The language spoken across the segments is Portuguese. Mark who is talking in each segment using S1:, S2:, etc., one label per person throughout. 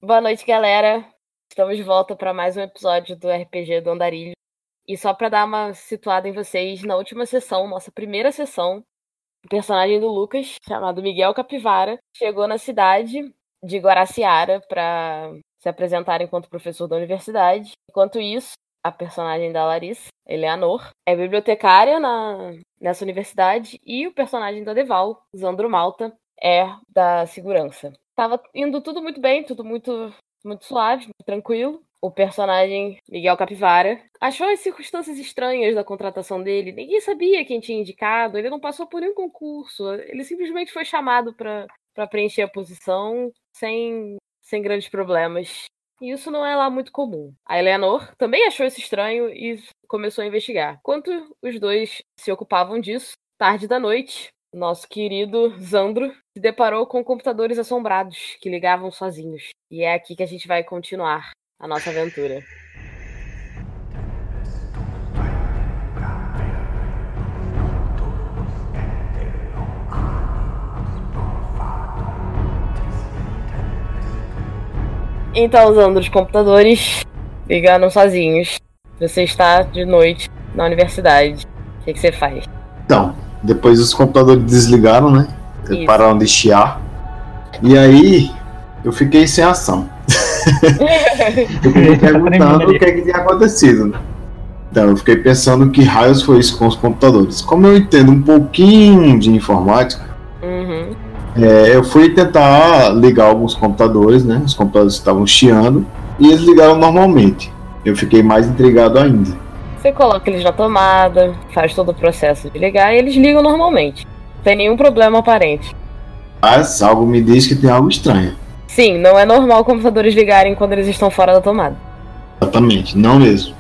S1: Boa noite, galera. Estamos de volta para mais um episódio do RPG do Andarilho. E só para dar uma situada em vocês, na última sessão, nossa primeira sessão, o personagem do Lucas, chamado Miguel Capivara, chegou na cidade de Guaraciara para se apresentar enquanto professor da universidade. Enquanto isso, a personagem da Larissa, Eleanor, é bibliotecária nessa universidade, e o personagem da Deval, Zandro Malta, é da segurança. Tava indo tudo muito bem, tudo muito suave, muito tranquilo. O personagem Miguel Capivara achou as circunstâncias estranhas da contratação dele. Ninguém sabia quem tinha indicado, ele não passou por nenhum concurso. Ele simplesmente foi chamado para preencher a posição sem grandes problemas. E isso não é lá muito comum. A Eleanor também achou isso estranho e começou a investigar. Enquanto os dois se ocupavam disso, tarde da noite, nosso querido Zandro se deparou com computadores assombrados que ligavam sozinhos. E é aqui que a gente vai continuar a nossa aventura. Então, Zandro, os computadores ligaram sozinhos. Você está de noite na universidade. O que você faz?
S2: Então, depois os computadores desligaram, né? Pararam de chiar. E aí, eu fiquei sem ação. Eu fiquei perguntando o que é que tinha acontecido, né? Então, eu fiquei pensando que raios foi isso com os computadores. Como eu entendo um pouquinho de informática, eu fui tentar ligar alguns computadores, né? Os computadores estavam chiando e eles ligaram normalmente. Eu fiquei mais intrigado ainda.
S1: Você coloca eles na tomada, faz todo o processo de ligar e eles ligam normalmente. Não tem nenhum problema aparente.
S2: Mas algo me diz que tem algo estranho.
S1: Sim, não é normal computadores ligarem quando eles estão fora da tomada.
S2: Exatamente, não mesmo.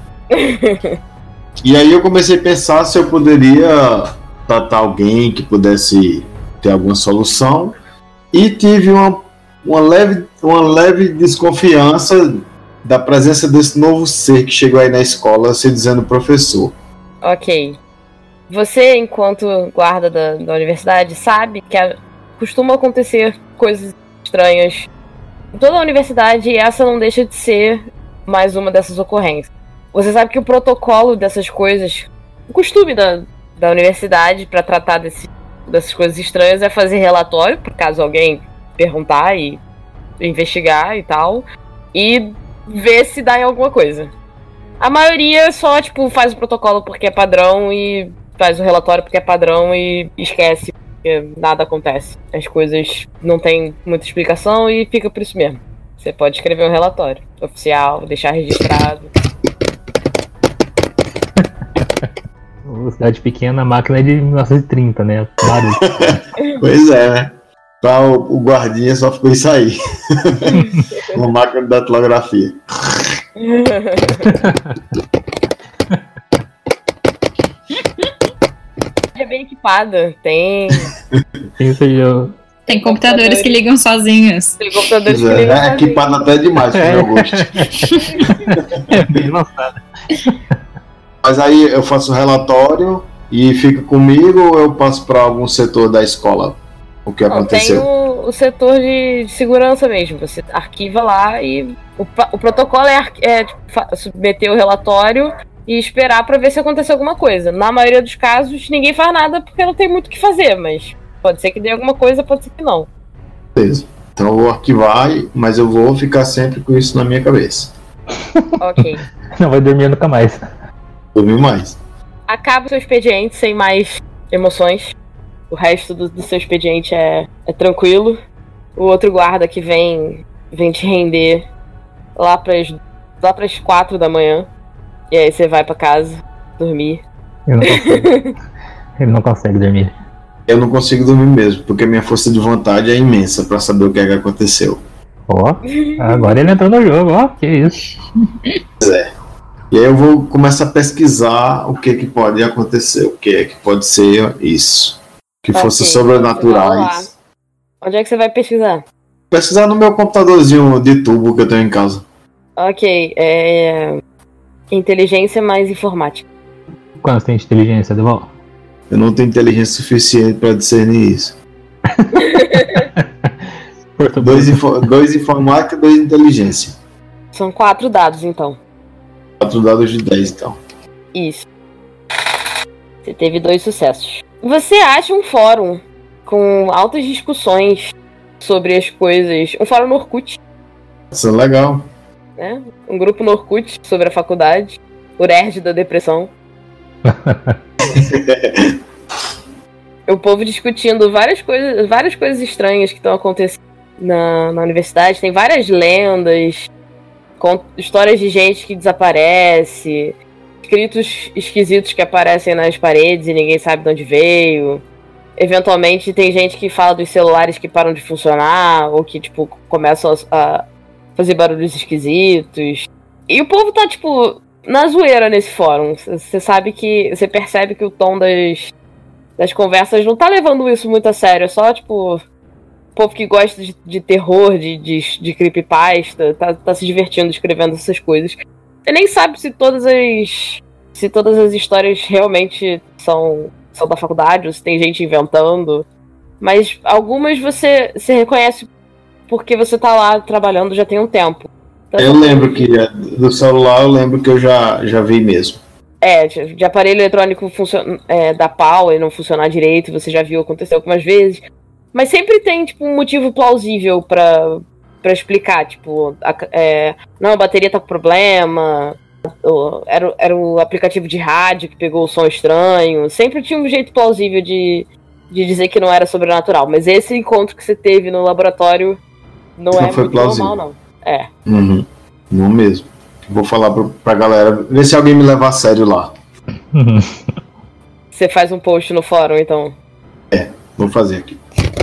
S2: E aí eu comecei a pensar se eu poderia tratar alguém que pudesse ter alguma solução. E tive uma leve desconfiança da presença desse novo ser que chegou aí na escola se dizendo professor.
S1: Ok. Você, enquanto guarda da universidade, sabe que costuma acontecer coisas estranhas em toda a universidade, e essa não deixa de ser mais uma dessas ocorrências. Você sabe que o protocolo dessas coisas, o costume da universidade para tratar dessas coisas estranhas é fazer relatório, por caso alguém perguntar e investigar e tal, e ver se dá em alguma coisa. A maioria só, faz o protocolo porque é padrão e faz o relatório porque é padrão e esquece, porque nada acontece. As coisas não tem muita explicação e fica por isso mesmo. Você pode escrever um relatório oficial, deixar registrado.
S3: Cidade pequena, a máquina é de 1930, né? Barulho.
S2: Pois é, né? O guardinha só ficou isso aí. Uma máquina de datilografia.
S1: É bem equipada, tem
S4: computadores que ligam sozinhos.
S1: Tem computadores que ligam sozinhos.
S2: É equipado até demais pro meu gosto.
S3: É bem lançado.
S2: Mas aí eu faço o relatório e fica comigo, ou eu passo para algum setor da escola? O que aconteceu?
S1: Tem o setor de segurança mesmo. Você arquiva lá e o protocolo é submeter o relatório e esperar para ver se aconteceu alguma coisa. Na maioria dos casos, ninguém faz nada porque não tem muito o que fazer, mas pode ser que dê alguma coisa, pode ser que não.
S2: Beleza. Então eu vou arquivar, mas eu vou ficar sempre com isso na minha cabeça.
S1: Ok.
S3: Não vai dormir nunca mais.
S2: Dormir mais.
S1: Acaba o seu expediente sem mais emoções. O resto do seu expediente é tranquilo. O outro guarda que vem te render lá pras 4 da manhã. E aí você vai pra casa dormir.
S3: Ele não consegue dormir.
S2: Eu não consigo dormir mesmo, porque minha força de vontade é imensa pra saber o que é que aconteceu.
S3: Ó, agora ele entrou no jogo, ó, que isso.
S2: Pois é. E aí eu vou começar a pesquisar o que pode acontecer, o que é que pode ser isso. Que forças sobrenaturais.
S1: Onde é que você vai pesquisar?
S2: Pesquisar no meu computadorzinho de tubo que eu tenho em casa.
S1: Ok, inteligência mais informática.
S3: Quanto tem de inteligência, Deval?
S2: Eu não tenho inteligência suficiente pra discernir isso. 2 informática e 2 inteligência.
S1: São 4 dados, então.
S2: 4 dados de 10, então.
S1: Isso. Você teve 2 sucessos. Você acha um fórum com altas discussões sobre as coisas. Um fórum no Orkut.
S2: Isso é legal.
S1: Né? Um grupo no Orkut sobre a faculdade. O nerd da depressão. O povo discutindo várias coisas estranhas que estão acontecendo na universidade. Tem várias lendas, histórias de gente que desaparece, escritos esquisitos que aparecem nas paredes e ninguém sabe de onde veio. Eventualmente tem gente que fala dos celulares que param de funcionar ou que, tipo, começam a fazer barulhos esquisitos. E o povo tá, tipo, na zoeira nesse fórum. Você percebe que o tom das conversas não tá levando isso muito a sério. É só, tipo, o povo que gosta de terror, de creepypasta, tá se divertindo escrevendo essas coisas. Você nem sabe se todas as histórias realmente são da faculdade, ou se tem gente inventando. Mas algumas você reconhece porque você tá lá trabalhando já tem um tempo. Então,
S2: eu lembro que do celular, eu lembro que eu já vi mesmo.
S1: De aparelho eletrônico dar pau e não funcionar direito, você já viu acontecer algumas vezes. Mas sempre tem, tipo, um motivo plausível pra explicar, tipo, não, a bateria tá com problema, era o aplicativo de rádio que pegou o som estranho. Sempre tinha um jeito plausível de dizer que não era sobrenatural. Mas esse encontro que você teve no laboratório não é
S2: foi
S1: muito
S2: plausível.
S1: normal, não.
S2: Uhum. Não mesmo. Vou falar pra galera, ver se alguém me leva a sério lá.
S1: Você faz um post no fórum, então?
S2: Vou fazer aqui.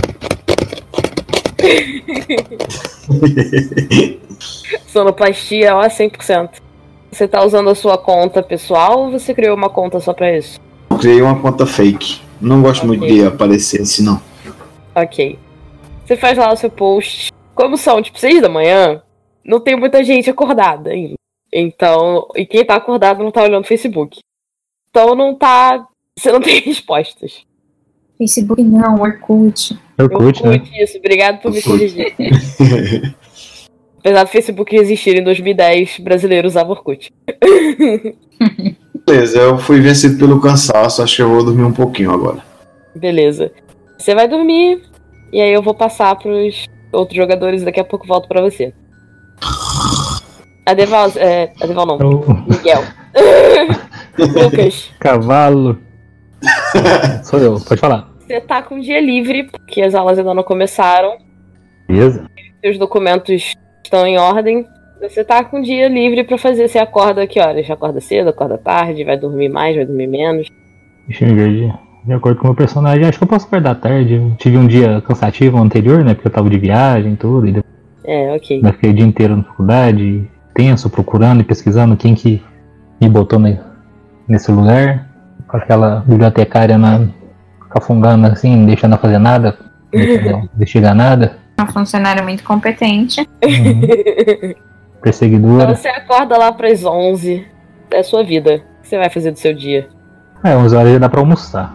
S1: Sonoplastia, 100%. Você tá usando a sua conta pessoal ou você criou uma conta só pra isso?
S2: Eu criei uma conta fake. Não gosto muito de aparecer assim, não.
S1: Ok. Você faz lá o seu post. Como são, tipo, 6 da manhã, não tem muita gente acordada ainda. Então, e quem tá acordado não tá olhando o Facebook. Então você não tem respostas.
S4: Facebook não, Orkut.
S3: Orkut, né?
S1: Isso, obrigado por me corrigir. Apesar do Facebook existir em 2010, brasileiro usava Orkut.
S2: Beleza, eu fui vencido pelo cansaço, acho que eu vou dormir um pouquinho agora.
S1: Beleza. Você vai dormir, e aí eu vou passar pros outros jogadores, daqui a pouco volto pra você. Adeval não, Miguel. Lucas.
S3: Cavalo. Sou eu, pode falar.
S1: Você tá com dia livre, porque as aulas ainda não começaram.
S3: Beleza.
S1: Seus documentos estão em ordem. Você tá com dia livre pra fazer. Você acorda que horas? Acorda cedo, acorda tarde, vai dormir mais, vai dormir menos?
S3: Deixa eu ver. De acordo com o meu personagem, acho que eu posso acordar tarde. Eu tive um dia cansativo anterior, né? Porque eu tava de viagem e tudo. E depois
S1: ok.
S3: eu fiquei o dia inteiro na faculdade, tenso, procurando e pesquisando quem que me botou nesse lugar. Com aquela bibliotecária cafungando assim, deixando eu fazer nada, não investigar nada.
S4: Uma funcionária muito competente.
S3: Perseguidora.
S1: Então você acorda lá pras 11. É a sua vida. O que você vai fazer do seu dia?
S3: 11 horas já dá pra almoçar.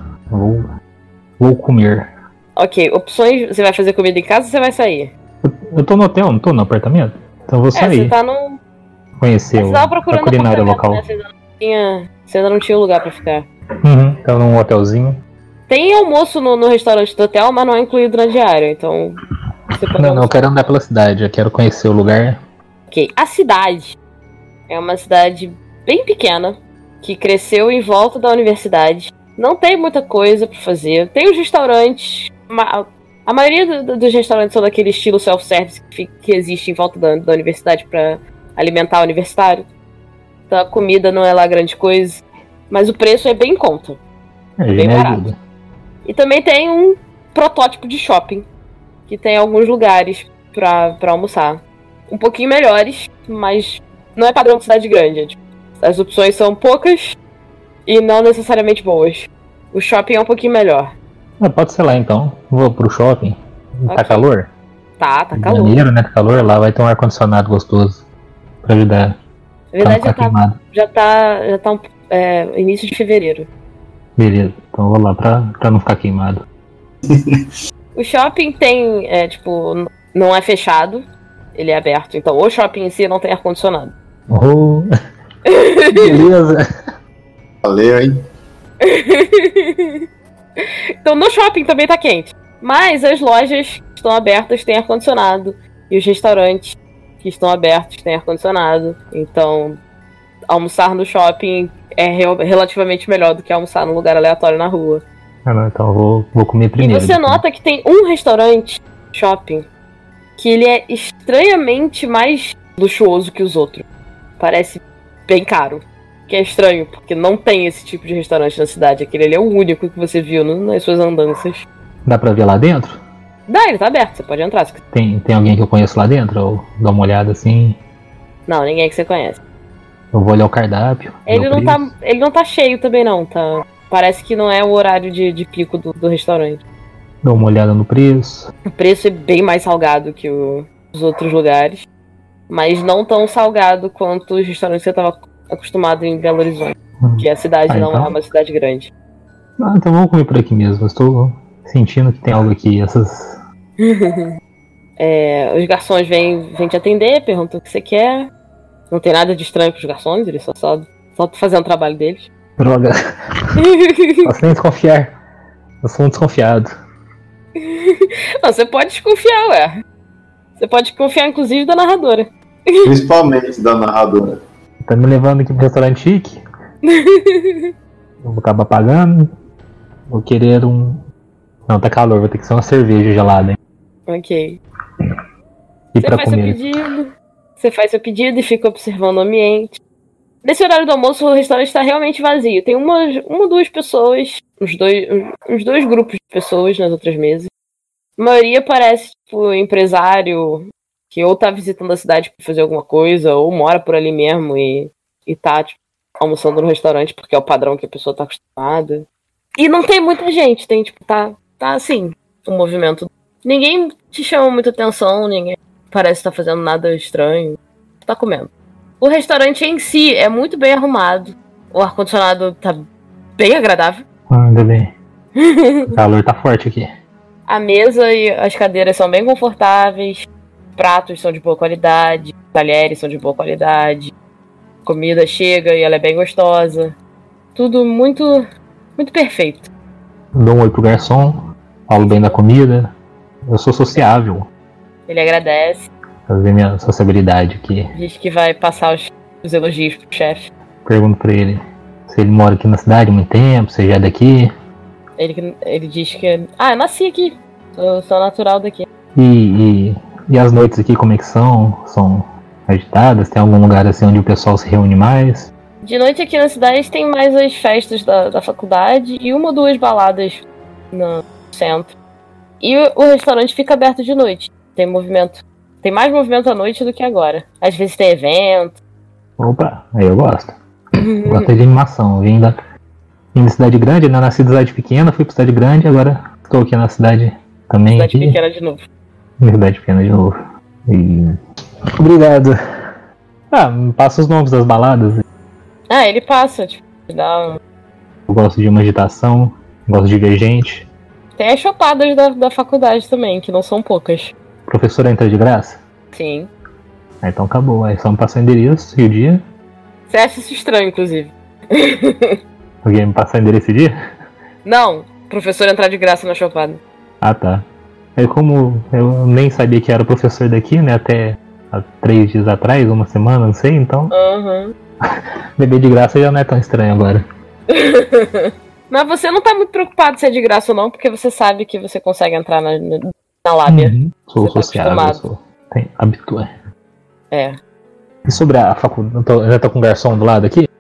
S3: Vou comer.
S1: Ok, opções. Você vai fazer comida em casa ou você vai sair?
S3: Eu tô no hotel, não tô no apartamento. Então eu vou sair.
S1: Você tá no...
S3: Conhecer a culinária local.
S1: Né? Você ainda não tinha lugar pra ficar.
S3: Então num hotelzinho.
S1: Tem almoço no restaurante do hotel, mas não é incluído na diária, então...
S3: Não, eu quero andar pela cidade, eu quero conhecer o lugar.
S1: Ok, a cidade é uma cidade bem pequena, que cresceu em volta da universidade. Não tem muita coisa pra fazer. Tem os restaurantes, a maioria dos restaurantes são daquele estilo self-service que existe em volta da universidade pra alimentar o universitário. Então a comida não é lá grande coisa, mas o preço é bem em conta. Bem barato. E também tem um protótipo de shopping, que tem alguns lugares pra almoçar. Um pouquinho melhores, mas não é padrão de cidade grande. Tipo, as opções são poucas e não necessariamente boas. O shopping é um pouquinho melhor.
S3: Pode ser lá então. Vou pro shopping.
S1: Okay.
S3: Tá calor?
S1: Tá calor.
S3: Janeiro, né? Tá calor. Lá vai ter um ar-condicionado gostoso pra ajudar.
S1: Na verdade já tá início de fevereiro.
S3: Beleza, então eu vou lá pra não ficar queimado.
S1: O shopping tem, Não é fechado, ele é aberto. Então o shopping em si não tem ar-condicionado.
S3: Oh, beleza.
S2: Valeu, hein?
S1: Então no shopping também tá quente. Mas as lojas que estão abertas têm ar-condicionado. E os restaurantes que estão abertos têm ar-condicionado. Então almoçar no shopping é relativamente melhor do que almoçar num lugar aleatório na rua.
S3: Ah, não, então eu vou comer primeiro.
S1: E você nota que tem um restaurante shopping que ele é estranhamente mais luxuoso que os outros. Parece bem caro. Que é estranho, porque não tem esse tipo de restaurante na cidade. Aquele ali é o único que você viu nas suas andanças.
S3: Dá pra ver lá dentro?
S1: Dá, ele tá aberto, você pode entrar.
S3: Tem alguém que eu conheço lá dentro? Eu dou uma olhada assim.
S1: Não, ninguém que você conhece.
S3: Eu vou olhar o cardápio.
S1: Ele não tá cheio também não, tá? Parece que não é o horário de pico do restaurante.
S3: Dou uma olhada no preço.
S1: O preço é bem mais salgado que os outros lugares. Mas não tão salgado quanto os restaurantes que você tava acostumado em Belo Horizonte. Que a cidade não
S3: então
S1: é uma cidade grande.
S3: Ah, então vamos comer por aqui mesmo. Eu estou sentindo que tem algo aqui. Essas...
S1: Os garçons vêm te atender, perguntam o que você quer. Não tem nada de estranho com os garçons, eles só fazendo o trabalho deles.
S3: Droga. Posso nem desconfiar. Eu sou um desconfiado.
S1: Não, você pode desconfiar, ué. Você pode confiar, inclusive, da narradora.
S2: Principalmente da narradora.
S3: Tá me levando aqui pro restaurante chique. Eu vou acabar pagando. Vou querer um... Não, tá calor, vou ter que ser uma cerveja gelada, hein?
S1: Ok.
S3: E
S1: Você
S3: pra
S1: faz
S3: comer?
S1: seu pedido. Você faz seu pedido e fica observando o ambiente. Nesse horário do almoço, o restaurante está realmente vazio. Tem uma ou duas pessoas, uns dois grupos de pessoas nas outras mesas. A maioria parece, tipo, empresário que ou tá visitando a cidade pra fazer alguma coisa, ou mora por ali mesmo e tá, tipo, almoçando no restaurante porque é o padrão que a pessoa tá acostumada. E não tem muita gente, tem, tipo, tá assim, o movimento. Ninguém te chama muita atenção, ninguém parece estar fazendo nada estranho. Tá comendo. O restaurante em si é muito bem arrumado. O ar-condicionado tá bem agradável.
S3: Ainda bem. O calor tá forte aqui.
S1: A mesa e as cadeiras são bem confortáveis. Pratos são de boa qualidade. Talheres são de boa qualidade. Comida chega e ela é bem gostosa. Tudo muito, muito perfeito.
S3: Dou um oi pro garçom. Falo bem da comida. Eu sou sociável.
S1: Ele agradece.
S3: Fazer minha sociabilidade aqui.
S1: Diz que vai passar os elogios pro chefe.
S3: Pergunto pra ele se ele mora aqui na cidade há muito tempo, se já é daqui.
S1: Ele diz que... eu nasci aqui. Sou natural daqui.
S3: E as noites aqui, como é que são? São agitadas? Tem algum lugar assim onde o pessoal se reúne mais?
S1: De noite aqui na cidade tem mais as festas da faculdade e uma ou duas baladas no centro. E o restaurante fica aberto de noite. Tem movimento. Tem mais movimento à noite do que agora. Às vezes tem evento.
S3: Opa, aí eu gosto. Gosto de animação. Vim da cidade grande, né? Nasci da cidade pequena, fui pra cidade grande, agora estou aqui na cidade também.
S1: Cidade pequena de novo.
S3: Cidade pequena de novo. E... Obrigado. Me passa os nomes das baladas.
S1: Ele passa, tipo, dá...
S3: Eu gosto de uma agitação, gosto de ver gente.
S1: Tem as chopadas da faculdade também, que não são poucas.
S3: O professor entra de graça?
S1: Sim.
S3: Então acabou, aí só me passar o endereço e o dia.
S1: Você acha isso estranho, inclusive.
S3: Alguém me passar o endereço e dia?
S1: Não, professor entrar de graça na chopada.
S3: Ah, tá. Aí como eu nem sabia que era professor daqui, né, até há 3 dias atrás, uma semana, não sei, então... Beber de graça já não é tão estranho agora.
S1: Mas você não tá muito preocupado se é de graça ou não, porque você sabe que você consegue entrar na lábia.
S3: Sou
S1: você
S3: sociável,
S1: tá
S3: tem habitué.
S1: É.
S3: E sobre a faculdade, já tô com o garçom do lado aqui?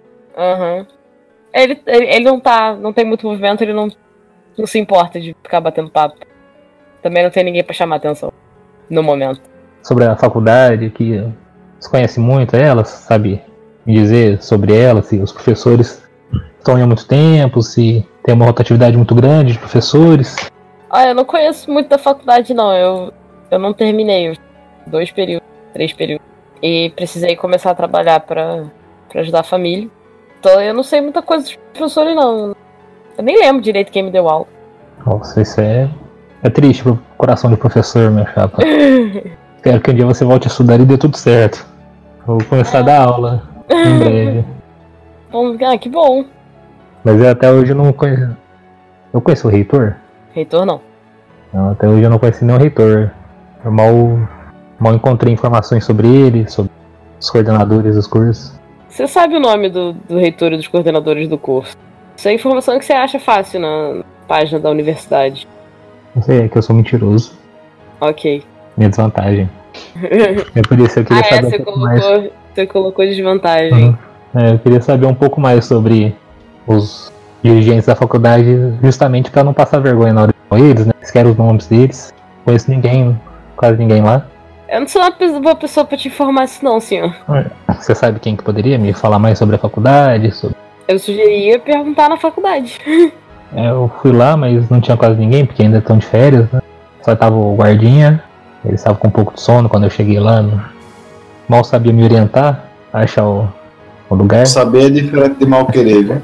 S1: Ele não tem muito movimento, ele não se importa de ficar batendo papo. Também não tem ninguém pra chamar atenção no momento.
S3: Sobre a faculdade, que você conhece muito ela, sabe me dizer sobre ela, se os professores estão há muito tempo, se tem uma rotatividade muito grande de professores?
S1: Eu não conheço muito da faculdade, não. Eu não terminei 2 períodos, 3 períodos. E precisei começar a trabalhar pra ajudar a família. Então eu não sei muita coisa dos professores, não. Eu nem lembro direito quem me deu aula.
S3: Nossa, isso é É triste pro coração do professor, meu chapa. Espero que um dia você volte a estudar e dê tudo certo. Vou começar a dar aula em breve.
S1: Que bom.
S3: Mas eu até hoje não conheço. Eu conheço o reitor?
S1: Reitor não.
S3: Não, até hoje eu não conheci nenhum reitor. Eu mal encontrei informações sobre ele, sobre os coordenadores dos cursos.
S1: Você sabe o nome do reitor e dos coordenadores do curso? Isso é informação que você acha fácil na página da universidade.
S3: Não sei, é que eu sou mentiroso.
S1: Ok.
S3: Minha desvantagem. É por isso que eu queria saber um pouco mais.
S1: Você colocou desvantagem.
S3: Eu queria saber um pouco mais sobre os dirigentes da faculdade, justamente para não passar vergonha na hora de falar eles, né? Eles querem os nomes deles. Não conheço ninguém, quase ninguém lá.
S1: Eu não sou uma pessoa pra te informar isso não, senhor.
S3: Você sabe quem que poderia me falar mais sobre a faculdade?
S1: Eu sugeria perguntar na faculdade.
S3: Eu fui lá, mas não tinha quase ninguém, porque ainda estão de férias, né? Só tava o guardinha, ele estava com um pouco de sono quando eu cheguei lá. Mal sabia me orientar, achar o lugar.
S2: Saber é diferente de mal querer, viu?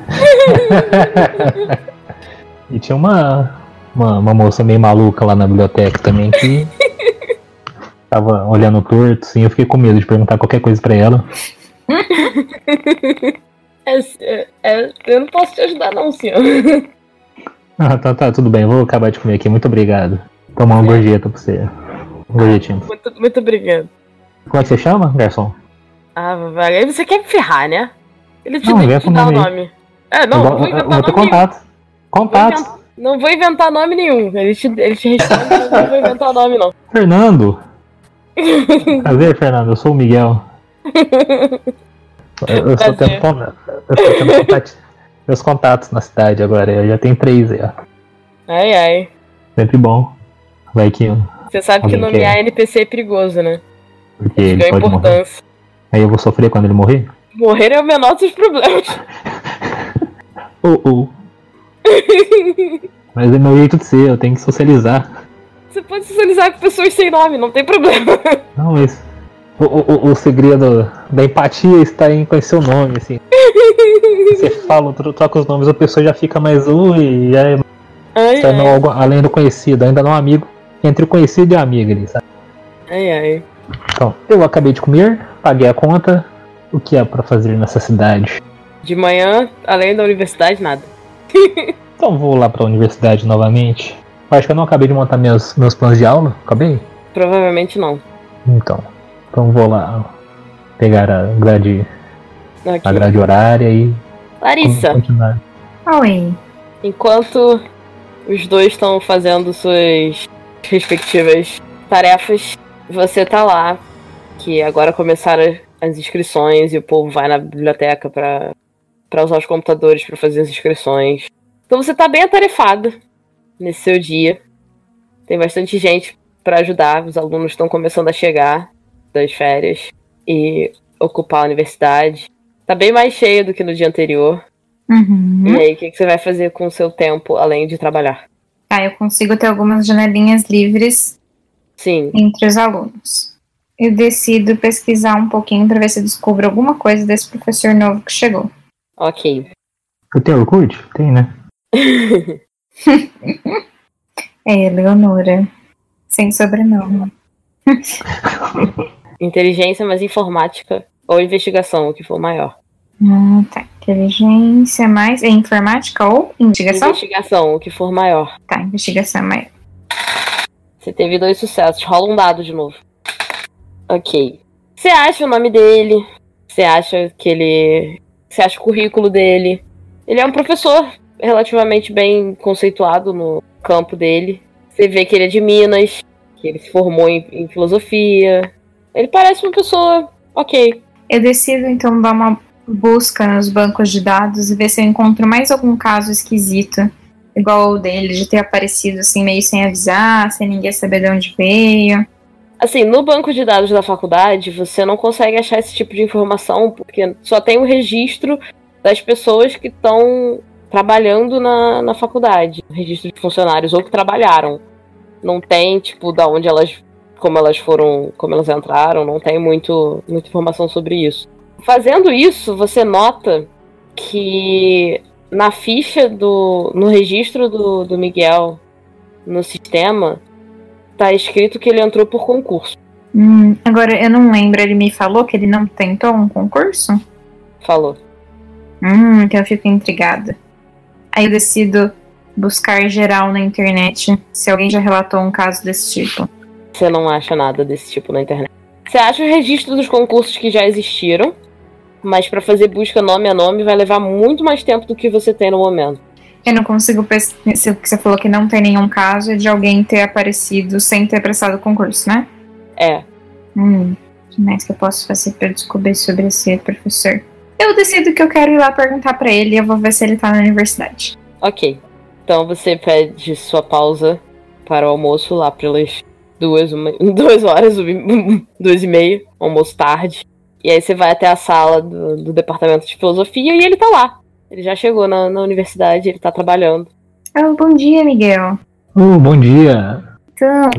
S3: E tinha uma moça meio maluca lá na biblioteca também que tava olhando torto, assim, eu fiquei com medo de perguntar qualquer coisa pra ela.
S1: Eu não posso te ajudar não, senhor.
S3: Tá, tudo bem, vou acabar de comer aqui, muito obrigado. Tomar uma gorjeta pra você. Um gorjetinho.
S1: Muito obrigado.
S3: Como é que você chama, garçom?
S1: Aí você quer me ferrar, né? Ele te
S3: Não,
S1: dá o nome. Não vou inventar nome.
S3: Vou ter contatos.
S1: Não vou inventar nome nenhum. Ele te responde, mas não vou inventar nome, não.
S3: Fernando! Prazer, Fernando, eu sou o Miguel. Eu estou tendo meus contatos na cidade agora, eu já tenho 3 aí, ó.
S1: Ai.
S3: Sempre bom. Vai que.
S1: Você sabe que nomear NPC é perigoso, né?
S3: Porque ele pode morrer. Aí eu vou sofrer quando ele morrer?
S1: Morrer é o menor dos problemas.
S3: Mas é meu jeito de ser, eu tenho que socializar.
S1: Você pode socializar com pessoas sem nome, não tem problema.
S3: Não, mas o segredo da empatia está em conhecer o nome, assim. Você fala, troca os nomes, a pessoa já fica mais e já é algo além do conhecido, ainda não amigo, entre o conhecido e a amiga ali, sabe? Então, eu acabei de comer, paguei a conta. O que é pra fazer nessa cidade?
S1: De manhã, além da universidade, nada.
S3: Então vou lá pra universidade novamente. Acho que eu não acabei de montar meus planos de aula, acabei?
S1: Provavelmente não.
S3: Então vou lá pegar a grade horária e
S1: Larissa,
S3: continuar.
S4: Oi.
S1: Enquanto os dois estão fazendo suas respectivas tarefas, você tá lá, que agora começaram as inscrições e o povo vai na biblioteca pra usar os computadores pra fazer as inscrições. Então você tá bem atarefado nesse seu dia. Tem bastante gente pra ajudar, os alunos estão começando a chegar das férias e ocupar a universidade. Tá bem mais cheio do que no dia anterior.
S4: Uhum.
S1: E aí, o que você vai fazer com o seu tempo, além de trabalhar?
S4: Eu consigo ter algumas janelinhas livres.
S1: Sim.
S4: Entre os alunos. Eu decido pesquisar um pouquinho pra ver se eu descubro alguma coisa desse professor novo que chegou.
S1: Ok.
S3: Eu tenho Orkut? Tem, né?
S4: Leonora. Sem sobrenome.
S1: Inteligência, mas informática ou investigação, o que for maior.
S4: Tá. Inteligência mais... informática ou investigação?
S1: Investigação, o que for maior.
S4: Tá, investigação maior.
S1: Você teve 2 sucessos. Rola um dado de novo. Ok. Você acha o nome dele. Você acha Você acha o currículo dele. Ele é um professor relativamente bem conceituado no campo dele. Você vê que ele é de Minas, que ele se formou em filosofia. Ele parece uma pessoa ok.
S4: Eu decido, então, dar uma busca nos bancos de dados e ver se eu encontro mais algum caso esquisito, igual o dele, de ter aparecido assim, meio sem avisar, sem ninguém saber de onde veio.
S1: Assim, no banco de dados da faculdade, você não consegue achar esse tipo de informação, porque só tem o registro das pessoas que estão trabalhando na faculdade, registro de funcionários, ou que trabalharam. Não tem, tipo, da onde como elas entraram, não tem muita informação sobre isso. Fazendo isso, você nota que na ficha no registro do Miguel, no sistema, tá escrito que ele entrou por concurso.
S4: Agora, eu não lembro, ele me falou que ele não tentou um concurso?
S1: Falou.
S4: Então eu fico intrigada. Aí eu decido buscar geral na internet se alguém já relatou um caso desse tipo.
S1: Você não acha nada desse tipo na internet. Você acha o registro dos concursos que já existiram, mas pra fazer busca nome a nome vai levar muito mais tempo do que você tem no momento.
S4: Eu não consigo pesquisar, você falou que não tem nenhum caso de alguém ter aparecido sem ter prestado concurso, né?
S1: É.
S4: O que mais que eu posso fazer pra descobrir sobre esse professor? Eu decido que eu quero ir lá perguntar pra ele e eu vou ver se ele tá na universidade.
S1: Ok. Então você pede sua pausa para o almoço lá pelas 2 horas, 2:30, almoço tarde. E aí você vai até a sala do departamento de filosofia e ele tá lá. Ele já chegou na universidade, ele tá trabalhando.
S4: Bom dia, Miguel.
S3: Bom dia.
S4: Então,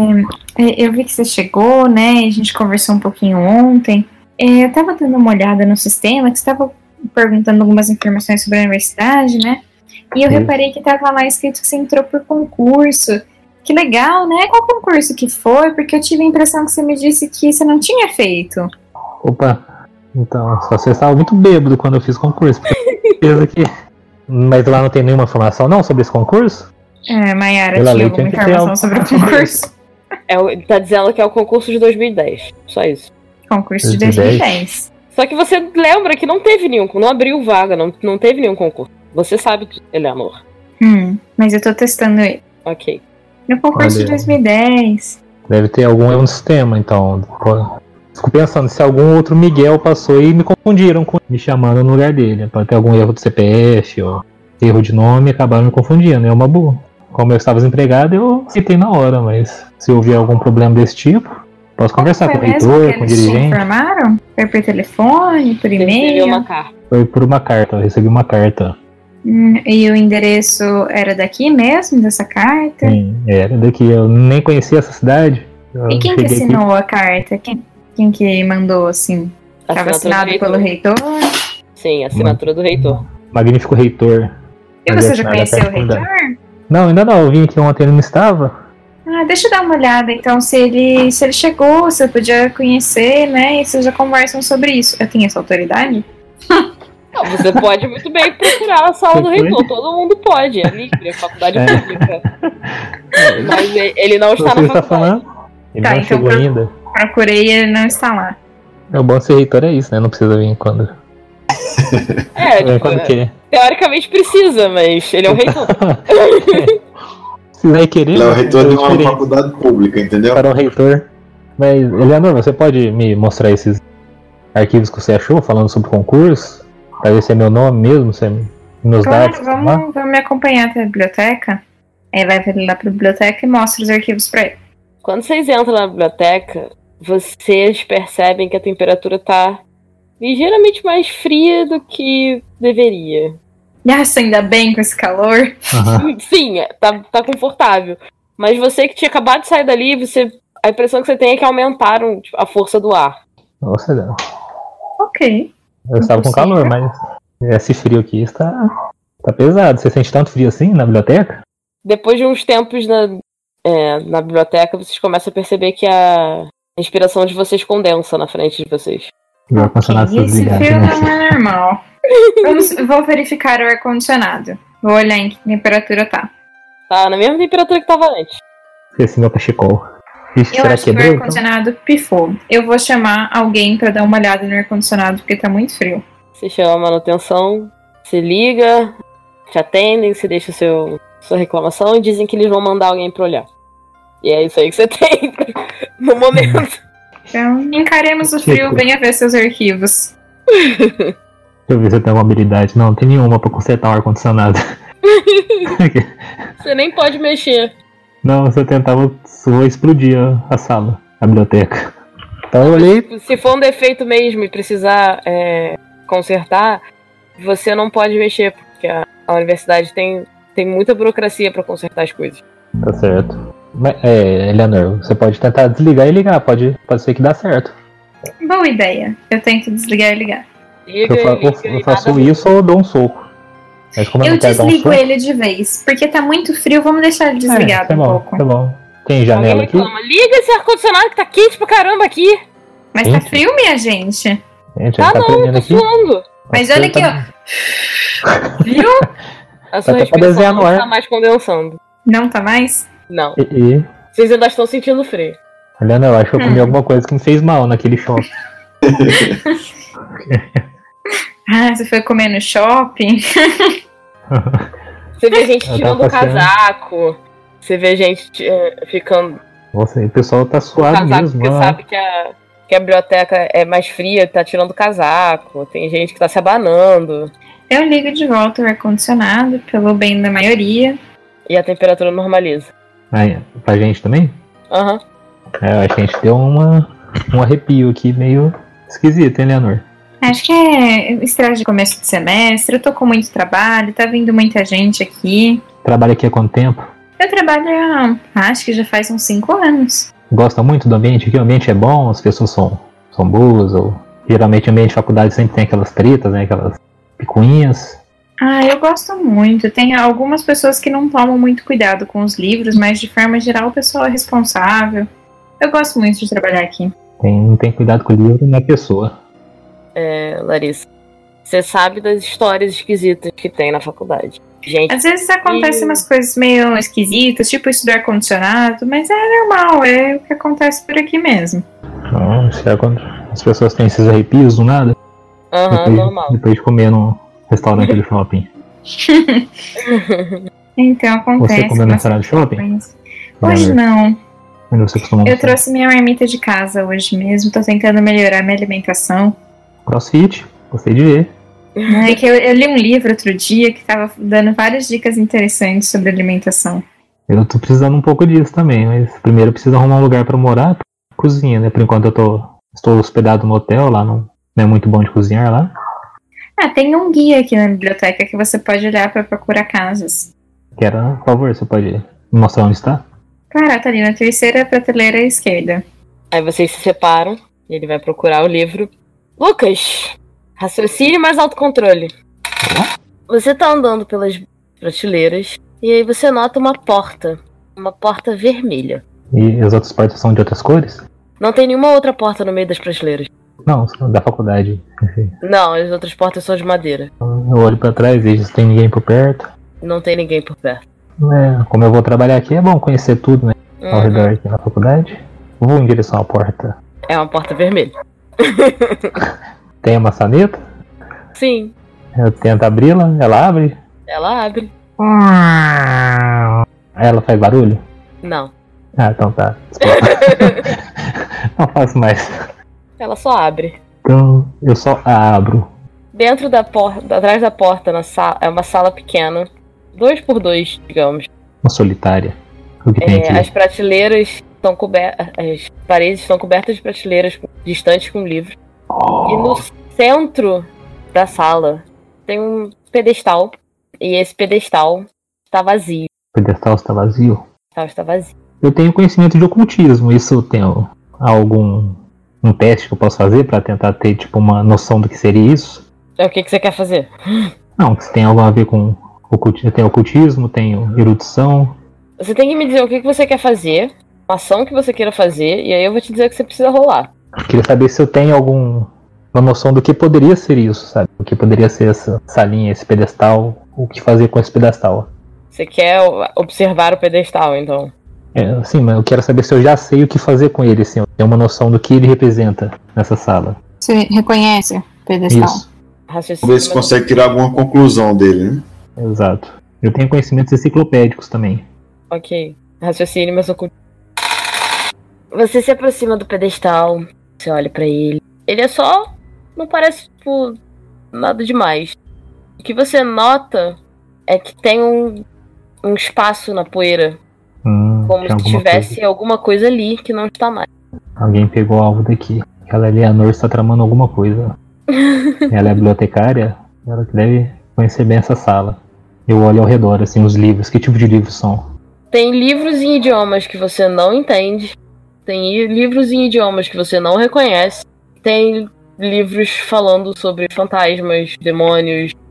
S4: eu vi que você chegou, né? A gente conversou um pouquinho ontem. Eu tava dando uma olhada no sistema, que você tava perguntando algumas informações sobre a universidade, né? E eu reparei que tava lá escrito que você entrou por concurso. Que legal, né? Qual concurso que foi? Porque eu tive a impressão que você me disse que você não tinha feito.
S3: Opa, então, só você estava muito bêbado quando eu fiz concurso. Aqui. Mas lá não tem nenhuma informação não sobre esse concurso?
S4: Mayara, tinha alguma informação sobre o concurso?
S1: Tá dizendo que é o concurso de 2010, só isso.
S4: Concurso de 2010.
S1: Só que você lembra que não teve nenhum, não abriu vaga, não teve nenhum concurso. Você sabe disso, Eleanor.
S4: Mas eu tô testando ele.
S1: Ok.
S4: No concurso de 2010.
S3: Deve ter algum erro no sistema, então. Fico pensando se algum outro Miguel passou e me confundiram, me chamando no lugar dele. Pode ter algum erro do CPF ou erro de nome e acabaram me confundindo. É uma boa. Como eu estava desempregado, eu citei na hora, mas se houver algum problema desse tipo, posso conversar com o reitor, com o dirigente.
S4: Eles te informaram? Foi por telefone, por e-mail?
S1: Uma carta.
S3: Foi por uma carta, eu recebi uma carta.
S4: E o endereço era daqui mesmo, dessa carta?
S3: Sim, era daqui. Eu nem conhecia essa cidade.
S4: E quem que assinou a carta? Quem que mandou, assim? Estava assinado pelo reitor?
S1: Sim, assinatura do reitor.
S3: Magnífico reitor.
S4: E você já conheceu o reitor?
S3: Não, ainda não. Eu vim aqui ontem, ele não estava.
S4: Deixa eu dar uma olhada, então, se ele chegou, se eu podia conhecer, né? E vocês já conversam sobre isso. Eu tenho essa autoridade?
S1: Não, você pode muito bem procurar a sala do reitor. Todo mundo pode, é livre, é faculdade pública. Mas ele não está na faculdade.
S3: Ele não chegou ainda.
S4: Procurei e ele não está lá.
S3: O bom ser reitor é isso, né? Não precisa vir quando.
S1: Quando
S3: quer.
S1: Teoricamente precisa, mas ele é o reitor.
S3: Se vai querer.
S2: Ele é o reitor de uma faculdade pública, entendeu?
S3: Para o reitor. Mas, Eleanor, você pode me mostrar esses arquivos que você achou falando sobre concurso? Pra ver se é meu nome mesmo, se é meus dados.
S4: Vamos me acompanhar até a biblioteca. Aí leva ele lá pra biblioteca e mostra os arquivos pra ele.
S1: Quando vocês entram na biblioteca, vocês percebem que a temperatura tá ligeiramente mais fria do que deveria.
S4: Nossa, ainda bem com esse calor.
S1: Sim, tá confortável. Mas você que tinha acabado de sair dali, a impressão que você tem é que aumentaram a força do ar.
S3: Nossa, não.
S4: Ok.
S3: Eu estava com calor, mas esse frio aqui está pesado. Você sente tanto frio assim na biblioteca?
S1: Depois de uns tempos na biblioteca, vocês começam a perceber que a inspiração de vocês condensa na frente de vocês.
S4: Esse frio não é normal. Vou verificar o ar-condicionado. Vou olhar em que temperatura tá.
S1: Tá na mesma temperatura que tava antes.
S3: Esse meu cachecol.
S4: Eu acho que o ar-condicionado pifou. Eu vou chamar alguém pra dar uma olhada no ar-condicionado, porque tá muito frio.
S1: Você chama a manutenção, você liga, te atendem, você deixa sua reclamação e dizem que eles vão mandar alguém pra olhar. E é isso aí que você tem no momento.
S4: Então, encaremos o frio, venha ver seus arquivos.
S3: Deixa eu ver se eu tenho alguma habilidade. Não tem nenhuma pra consertar o ar-condicionado.
S1: Você nem pode mexer.
S3: Não, se eu tentar, vou explodir a sala, a biblioteca. Então eu olhei.
S1: Se for um defeito mesmo e precisar consertar, você não pode mexer, porque a universidade tem muita burocracia pra consertar as coisas.
S3: Tá certo. Eleanor, você pode tentar desligar e ligar, pode ser que dá certo.
S4: Boa ideia. Eu tento desligar e ligar.
S3: Eu faço isso ou dou um soco. Mas como
S4: Eu
S3: não quero dar um
S4: desligo
S3: susto,
S4: ele de vez, porque tá muito frio, vamos deixar ele desligado
S3: tá
S4: um
S3: bom,
S4: pouco.
S3: tá bom. Tem janela
S1: Alguém
S3: aqui?
S1: reclama, liga esse ar-condicionado que tá quente pra caramba aqui.
S4: Mas tá
S3: Gente.
S4: frio, minha gente.
S3: Gente,
S1: Tá
S3: ele tá
S1: não,
S3: tremendo
S1: tô
S3: aqui.
S1: suando.
S4: Mas
S3: Nossa,
S4: olha aqui,
S3: tá-
S4: ó. Viu?
S1: A sua
S3: Até pra desenhar
S1: respiração
S3: no
S1: não
S3: ar.
S1: tá mais condensando.
S4: Não tá mais?
S1: Não.
S3: E,
S1: Vocês ainda estão sentindo frio.
S3: olhando, eu acho que eu comi alguma coisa que me fez mal naquele shopping.
S4: Ah, você foi comer no shopping?
S1: Você vê gente
S3: Eu
S1: tirando
S3: tava
S1: o casaco. Você vê gente ficando
S3: Nossa, e o pessoal tá
S1: com o
S3: suado
S1: casaco
S3: mesmo.
S1: porque
S3: ó.
S1: sabe que a biblioteca é mais fria, tá tirando o casaco. Tem gente que tá se abanando.
S4: Eu ligo de volta o ar-condicionado, pelo bem da maioria.
S1: E a temperatura normaliza.
S3: Aí, pra gente também?
S1: Aham.
S3: É, eu acho que a gente deu um arrepio aqui meio esquisito, hein, Leonor?
S4: Acho que é estresse de começo de semestre, eu tô com muito trabalho, tá vindo muita gente aqui.
S3: Trabalha aqui há quanto tempo?
S4: Eu trabalho acho que já faz uns 5 anos.
S3: Gosta muito do ambiente aqui? O ambiente é bom, as pessoas são boas, ou geralmente o ambiente de faculdade sempre tem aquelas tretas, né? Aquelas picuinhas.
S4: Ah, eu gosto muito. Tem algumas pessoas que não tomam muito cuidado com os livros, mas de forma geral o pessoal é responsável. Eu gosto muito de trabalhar aqui.
S3: Não tem cuidado com o livro na pessoa.
S1: Larissa. Você sabe das histórias esquisitas que tem na faculdade. Gente,
S4: Às vezes acontecem umas coisas meio esquisitas, tipo isso do ar-condicionado, mas é normal, é o que acontece por aqui mesmo.
S3: Então, se é quando as pessoas têm esses arrepios do nada,
S1: normal.
S3: depois de comer no restaurante do shopping.
S4: Então acontece.
S3: Você comeu no
S4: umas
S3: restaurante do shopping?
S4: coisas. Hoje não.
S3: Onde você costuma
S4: Eu
S3: almoçar?
S4: trouxe minha marmita de casa hoje mesmo, tô tentando melhorar minha alimentação.
S3: CrossFit, gostei de ver.
S4: É que eu li um livro outro dia que tava dando várias dicas interessantes sobre alimentação.
S3: Eu tô precisando um pouco disso também, mas primeiro eu preciso arrumar um lugar pra morar, cozinha, né? Por enquanto eu estou hospedado no hotel, lá não é muito bom de cozinhar lá.
S4: Ah, tem um guia aqui na biblioteca que você pode olhar para procurar casas.
S3: Quero, por favor, você pode me mostrar onde está?
S4: Claro, tá ali na terceira prateleira à esquerda.
S1: Aí vocês se separam e ele vai procurar o livro. Lucas, raciocínio mais autocontrole. Você tá andando pelas prateleiras e aí você nota uma porta vermelha.
S3: E as outras portas são de outras cores?
S1: Não tem nenhuma outra porta no meio das prateleiras.
S3: Não, são da faculdade. Enfim.
S1: Não, as outras portas são de madeira.
S3: Eu olho pra trás, vejo se tem ninguém por perto.
S1: Não tem ninguém por perto.
S3: Como eu vou trabalhar aqui, é bom conhecer tudo, né? Ao
S1: Uhum.
S3: redor aqui na faculdade. Vou em direção à porta.
S1: É uma porta vermelha.
S3: Tem a maçaneta,
S1: Sim,
S3: eu tento abri-la, ela abre.
S1: ela abre.
S3: Ela faz barulho?
S1: Não,
S3: Ah, então tá. Não faço mais.
S1: ela só abre.
S3: Então eu só abro.
S1: Dentro da porta, atrás da porta, na sala, é uma sala pequena. 2x2, digamos.
S3: Uma solitária. O que tem aqui?
S1: As prateleiras estão cobertas. As paredes estão cobertas de prateleiras distantes com livros. E no centro da sala tem um pedestal. E esse pedestal está vazio.
S3: O pedestal está vazio.
S1: Está vazio.
S3: Eu tenho conhecimento de ocultismo. Isso tem algum teste que eu posso fazer para tentar ter tipo uma noção do que seria isso?
S1: É o que você quer fazer?
S3: Não, se tem algo a ver com ocultismo. Tem ocultismo, tem erudição.
S1: Você tem que me dizer o que você quer fazer, uma ação que você queira fazer, e aí eu vou te dizer o que você precisa rolar.
S3: Queria saber se eu tenho uma noção do que poderia ser isso, sabe? O que poderia ser essa salinha, esse pedestal, o que fazer com esse pedestal.
S1: Você quer observar o pedestal, então.
S3: Sim, mas eu quero saber se eu já sei o que fazer com ele, assim, eu tenho uma noção do que ele representa nessa sala.
S4: Você reconhece o pedestal?
S3: Isso,
S1: Raciocínio.
S2: Vamos ver se consegue tirar alguma conclusão dele, né?
S3: exato. Eu tenho conhecimentos enciclopédicos também.
S1: Ok. Raciocínio, mas oculto. Você se aproxima do pedestal, você olha pra ele. Ele é só... não parece, tipo, nada demais. O que você nota é que tem um espaço na poeira. Como
S3: Tinha
S1: se
S3: alguma
S1: tivesse
S3: coisa.
S1: alguma coisa ali que não está mais.
S3: Alguém pegou algo daqui. Aquela Eleanor está tramando alguma coisa. Ela é bibliotecária, ela que deve conhecer bem essa sala. Eu olho ao redor, assim, os livros. Que tipo de livros são?
S1: Tem livros em idiomas que você não entende. Tem livros em idiomas que você não reconhece. Tem livros falando sobre fantasmas, demônios,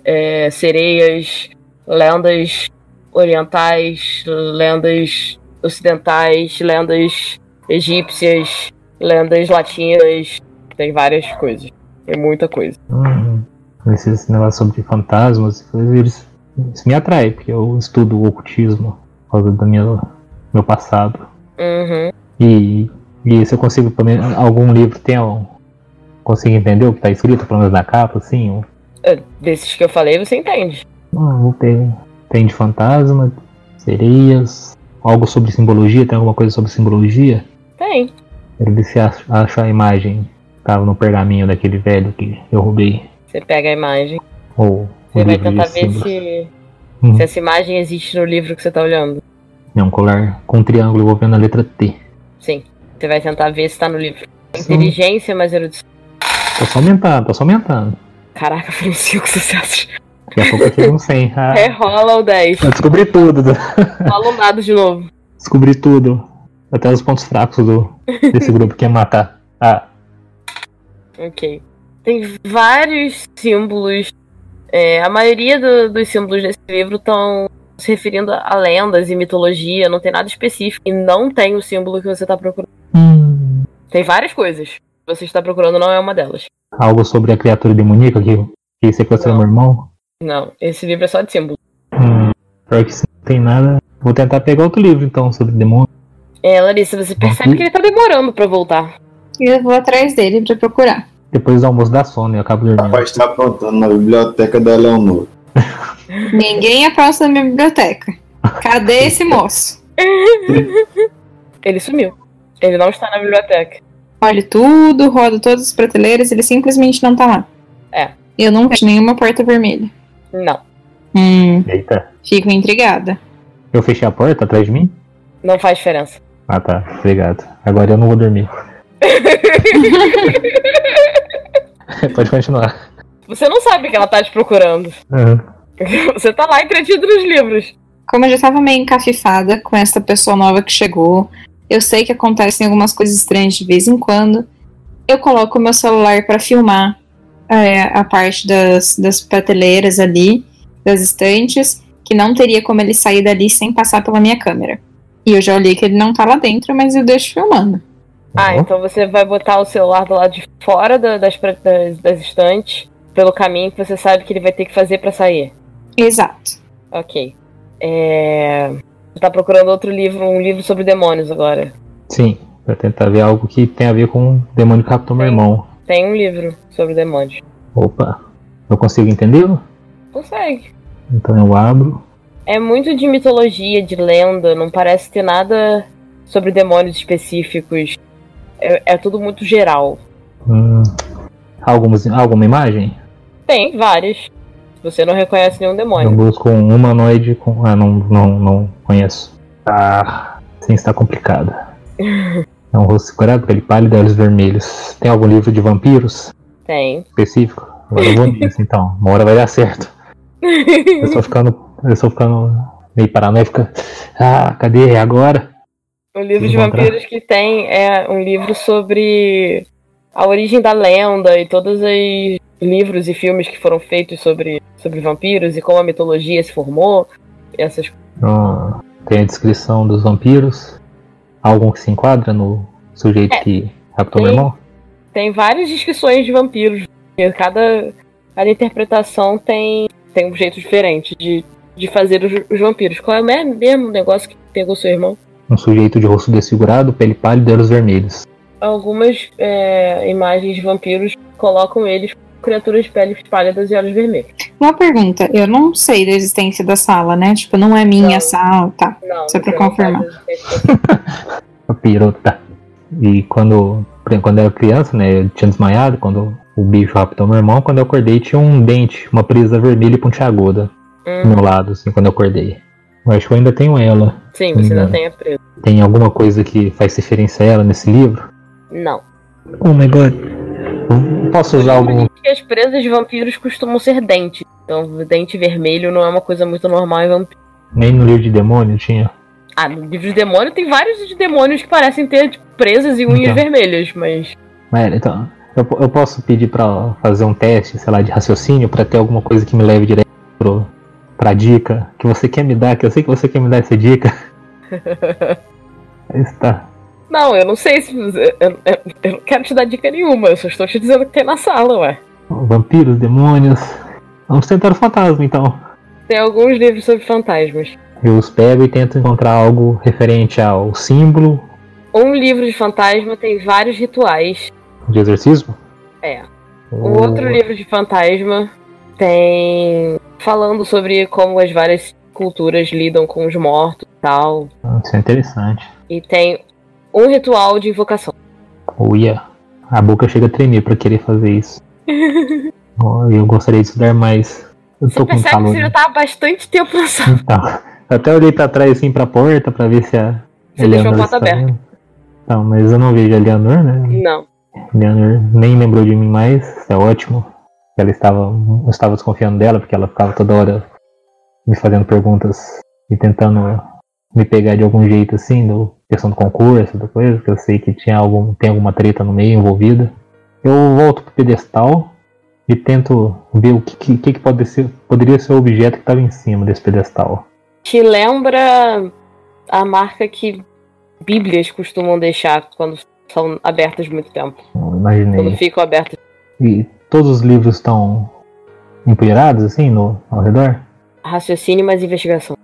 S1: sereias, lendas orientais, lendas ocidentais, lendas egípcias, lendas latinas, tem várias coisas, tem muita coisa.
S3: Esses negócios sobre fantasmas, isso me atrai, porque eu estudo o ocultismo por causa do meu passado. E se eu consigo, algum livro consigo entender o que está escrito, pelo menos na capa, assim?
S1: Desses que eu falei, você entende.
S3: Vou ter. Tem de fantasma, sereias, algo sobre simbologia, tem alguma coisa sobre simbologia?
S1: Tem.
S3: Quero ver se acha a imagem que estava no pergaminho daquele velho que eu roubei.
S1: Você pega a imagem.
S3: Você
S1: vai tentar ver se essa imagem existe no livro que você está olhando.
S3: É um colar com um triângulo envolvendo a letra T.
S1: Sim. Você vai tentar ver se está no livro. Inteligência, mas erudição.
S3: Tô só aumentando.
S1: Caraca, foram 5 sucessos.
S3: Daqui a pouco eu tiro um 100.
S1: Rerola o 10.
S3: Eu descobri tudo.
S1: Fala um dado de novo.
S3: Descobri tudo. Até os pontos fracos desse grupo que ia matar.
S1: Ok. Tem vários símbolos. A maioria dos símbolos desse livro estão se referindo a lendas e mitologia. Não tem nada específico. E não tem o símbolo que você está procurando. Tem várias coisas. Que você está procurando não é uma delas.
S3: Algo sobre a criatura demoníaca que sequestrou meu irmão?
S1: Não, esse livro é só de símbolo.
S3: Pior que se não tem nada. Vou tentar pegar outro livro então sobre demônio.
S1: Larissa, você percebe que ele tá demorando pra voltar.
S4: Eu vou atrás dele pra procurar.
S3: Depois do almoço dá sono e eu acabo dormindo.
S2: Rapaz, tá aprontando na biblioteca da Leonor.
S4: Ninguém apronta na minha biblioteca. Cadê esse moço?
S1: Ele sumiu. Ele não está na biblioteca.
S4: Olho tudo, rodo todas as prateleiras, ele simplesmente não tá lá. Eu não vejo nenhuma porta vermelha.
S1: Não.
S3: Eita.
S4: Fico intrigada.
S3: Eu fechei a porta atrás de mim?
S1: Não faz diferença.
S3: Ah, tá. Obrigado. Agora eu não vou dormir. Pode continuar.
S1: Você não sabe que ela tá te procurando. Você tá lá entretido nos livros.
S4: Como eu já tava meio encafifada com essa pessoa nova que chegou, eu sei que acontecem algumas coisas estranhas de vez em quando, eu coloco o meu celular pra filmar a parte das prateleiras ali, das estantes, que não teria como ele sair dali sem passar pela minha câmera. E eu já olhei que ele não tá lá dentro, mas eu deixo filmando.
S1: Então você vai botar o celular do lado de fora das estantes, pelo caminho que você sabe que ele vai ter que fazer pra sair.
S4: Exato.
S1: Ok. Você tá procurando outro livro, um livro sobre demônios agora.
S3: Sim, pra tentar ver algo que tem a ver com o demônio que raptou meu irmão.
S1: Tem um livro sobre demônios.
S3: Opa, eu consigo entendê-lo?
S1: Consegue.
S3: Então eu abro.
S1: É muito de mitologia, de lenda, não parece ter nada sobre demônios específicos. É tudo muito geral.
S3: Alguma imagem?
S1: Tem, várias. Você não reconhece nenhum demônio.
S3: Eu busco um humanoide com... não conheço. Sim, está complicado. É um rosto segurado, pele pálida, olhos vermelhos. Tem algum livro de vampiros?
S1: Tem.
S3: Específico? Agora eu vou nisso então. Uma hora vai dar certo. Eu estou ficando meio paranoico. Cadê? Agora?
S1: O livro de vampiros que tem é um livro sobre a origem da lenda e todos os livros e filmes que foram feitos sobre vampiros e como a mitologia se formou. Essas coisas.
S3: Tem a descrição dos vampiros. Algum que se enquadra no sujeito que raptou meu irmão?
S1: Tem várias descrições de vampiros. Cada interpretação tem um jeito diferente de fazer os vampiros. Qual é o mesmo negócio que pegou seu irmão?
S3: Um sujeito de rosto desfigurado, pele pálida e olhos vermelhos.
S1: Algumas imagens de vampiros colocam eles como criaturas de peles pálidas e olhos vermelhos.
S4: Uma pergunta, eu não sei da existência da sala, né? Tipo, não é minha sala, tá?
S1: Não,
S4: só pra confirmar.
S3: Pirota. E quando eu era criança, né, eu tinha desmaiado quando o bicho raptou meu irmão. Quando eu acordei tinha um dente, uma presa vermelha e pontiaguda do meu lado, assim, quando eu acordei. Eu acho que eu ainda tenho ela.
S1: Sim, você ainda tem a presa.
S3: Tem alguma coisa que faz referência a ela nesse livro?
S1: Não.
S3: Oh my god. Posso usar algum...
S1: As presas de vampiros costumam ser dentes. Então, dente vermelho não é uma coisa muito normal em vampiro.
S3: Nem no livro de demônio tinha?
S1: No livro de demônio tem vários de demônios que parecem ter tipo, presas e unhas vermelhas, mas...
S3: Então, eu posso pedir pra fazer um teste, sei lá, de raciocínio pra ter alguma coisa que me leve direto pra dica que você quer me dar, que eu sei que você quer me dar essa dica. Aí está.
S1: Não, eu não sei se... Eu não quero te dar dica nenhuma, eu só estou te dizendo que tem na sala, ué.
S3: Vampiros, demônios... Vamos tentar o fantasma, então.
S1: Tem alguns livros sobre fantasmas.
S3: Eu os pego e tento encontrar algo referente ao símbolo.
S1: Um livro de fantasma tem vários rituais.
S3: De exorcismo?
S1: É. O outro livro de fantasma tem... falando sobre como as várias culturas lidam com os mortos e tal.
S3: Isso é interessante.
S1: E tem um ritual de invocação.
S3: Uia. A boca chega a tremer pra querer fazer isso. Eu gostaria de estudar mais. Eu tô
S1: Você
S3: com
S1: percebe
S3: calor.
S1: que você já tá há bastante tempo na sala.
S3: Então, até olhei pra trás assim pra porta pra ver se a
S1: Você deixou a
S3: Eleanor
S1: porta
S3: está
S1: aberta.
S3: vendo. Não, mas eu não vejo a Eleanor, né?
S1: Não.
S3: Eleanor nem lembrou de mim mais, isso é ótimo. Eu estava desconfiando dela, porque ela ficava toda hora me fazendo perguntas e tentando me pegar de algum jeito assim, do questão do concurso, da coisa, que eu sei que tem alguma treta no meio envolvida. Eu volto pro pedestal e tento ver o que poderia ser o objeto que estava em cima desse pedestal.
S1: Te lembra a marca que bíblias costumam deixar quando são abertas muito tempo.
S3: Eu imaginei.
S1: Quando ficam abertas.
S3: E todos os livros estão empoeirados assim ao redor?
S1: Raciocínio mais investigação.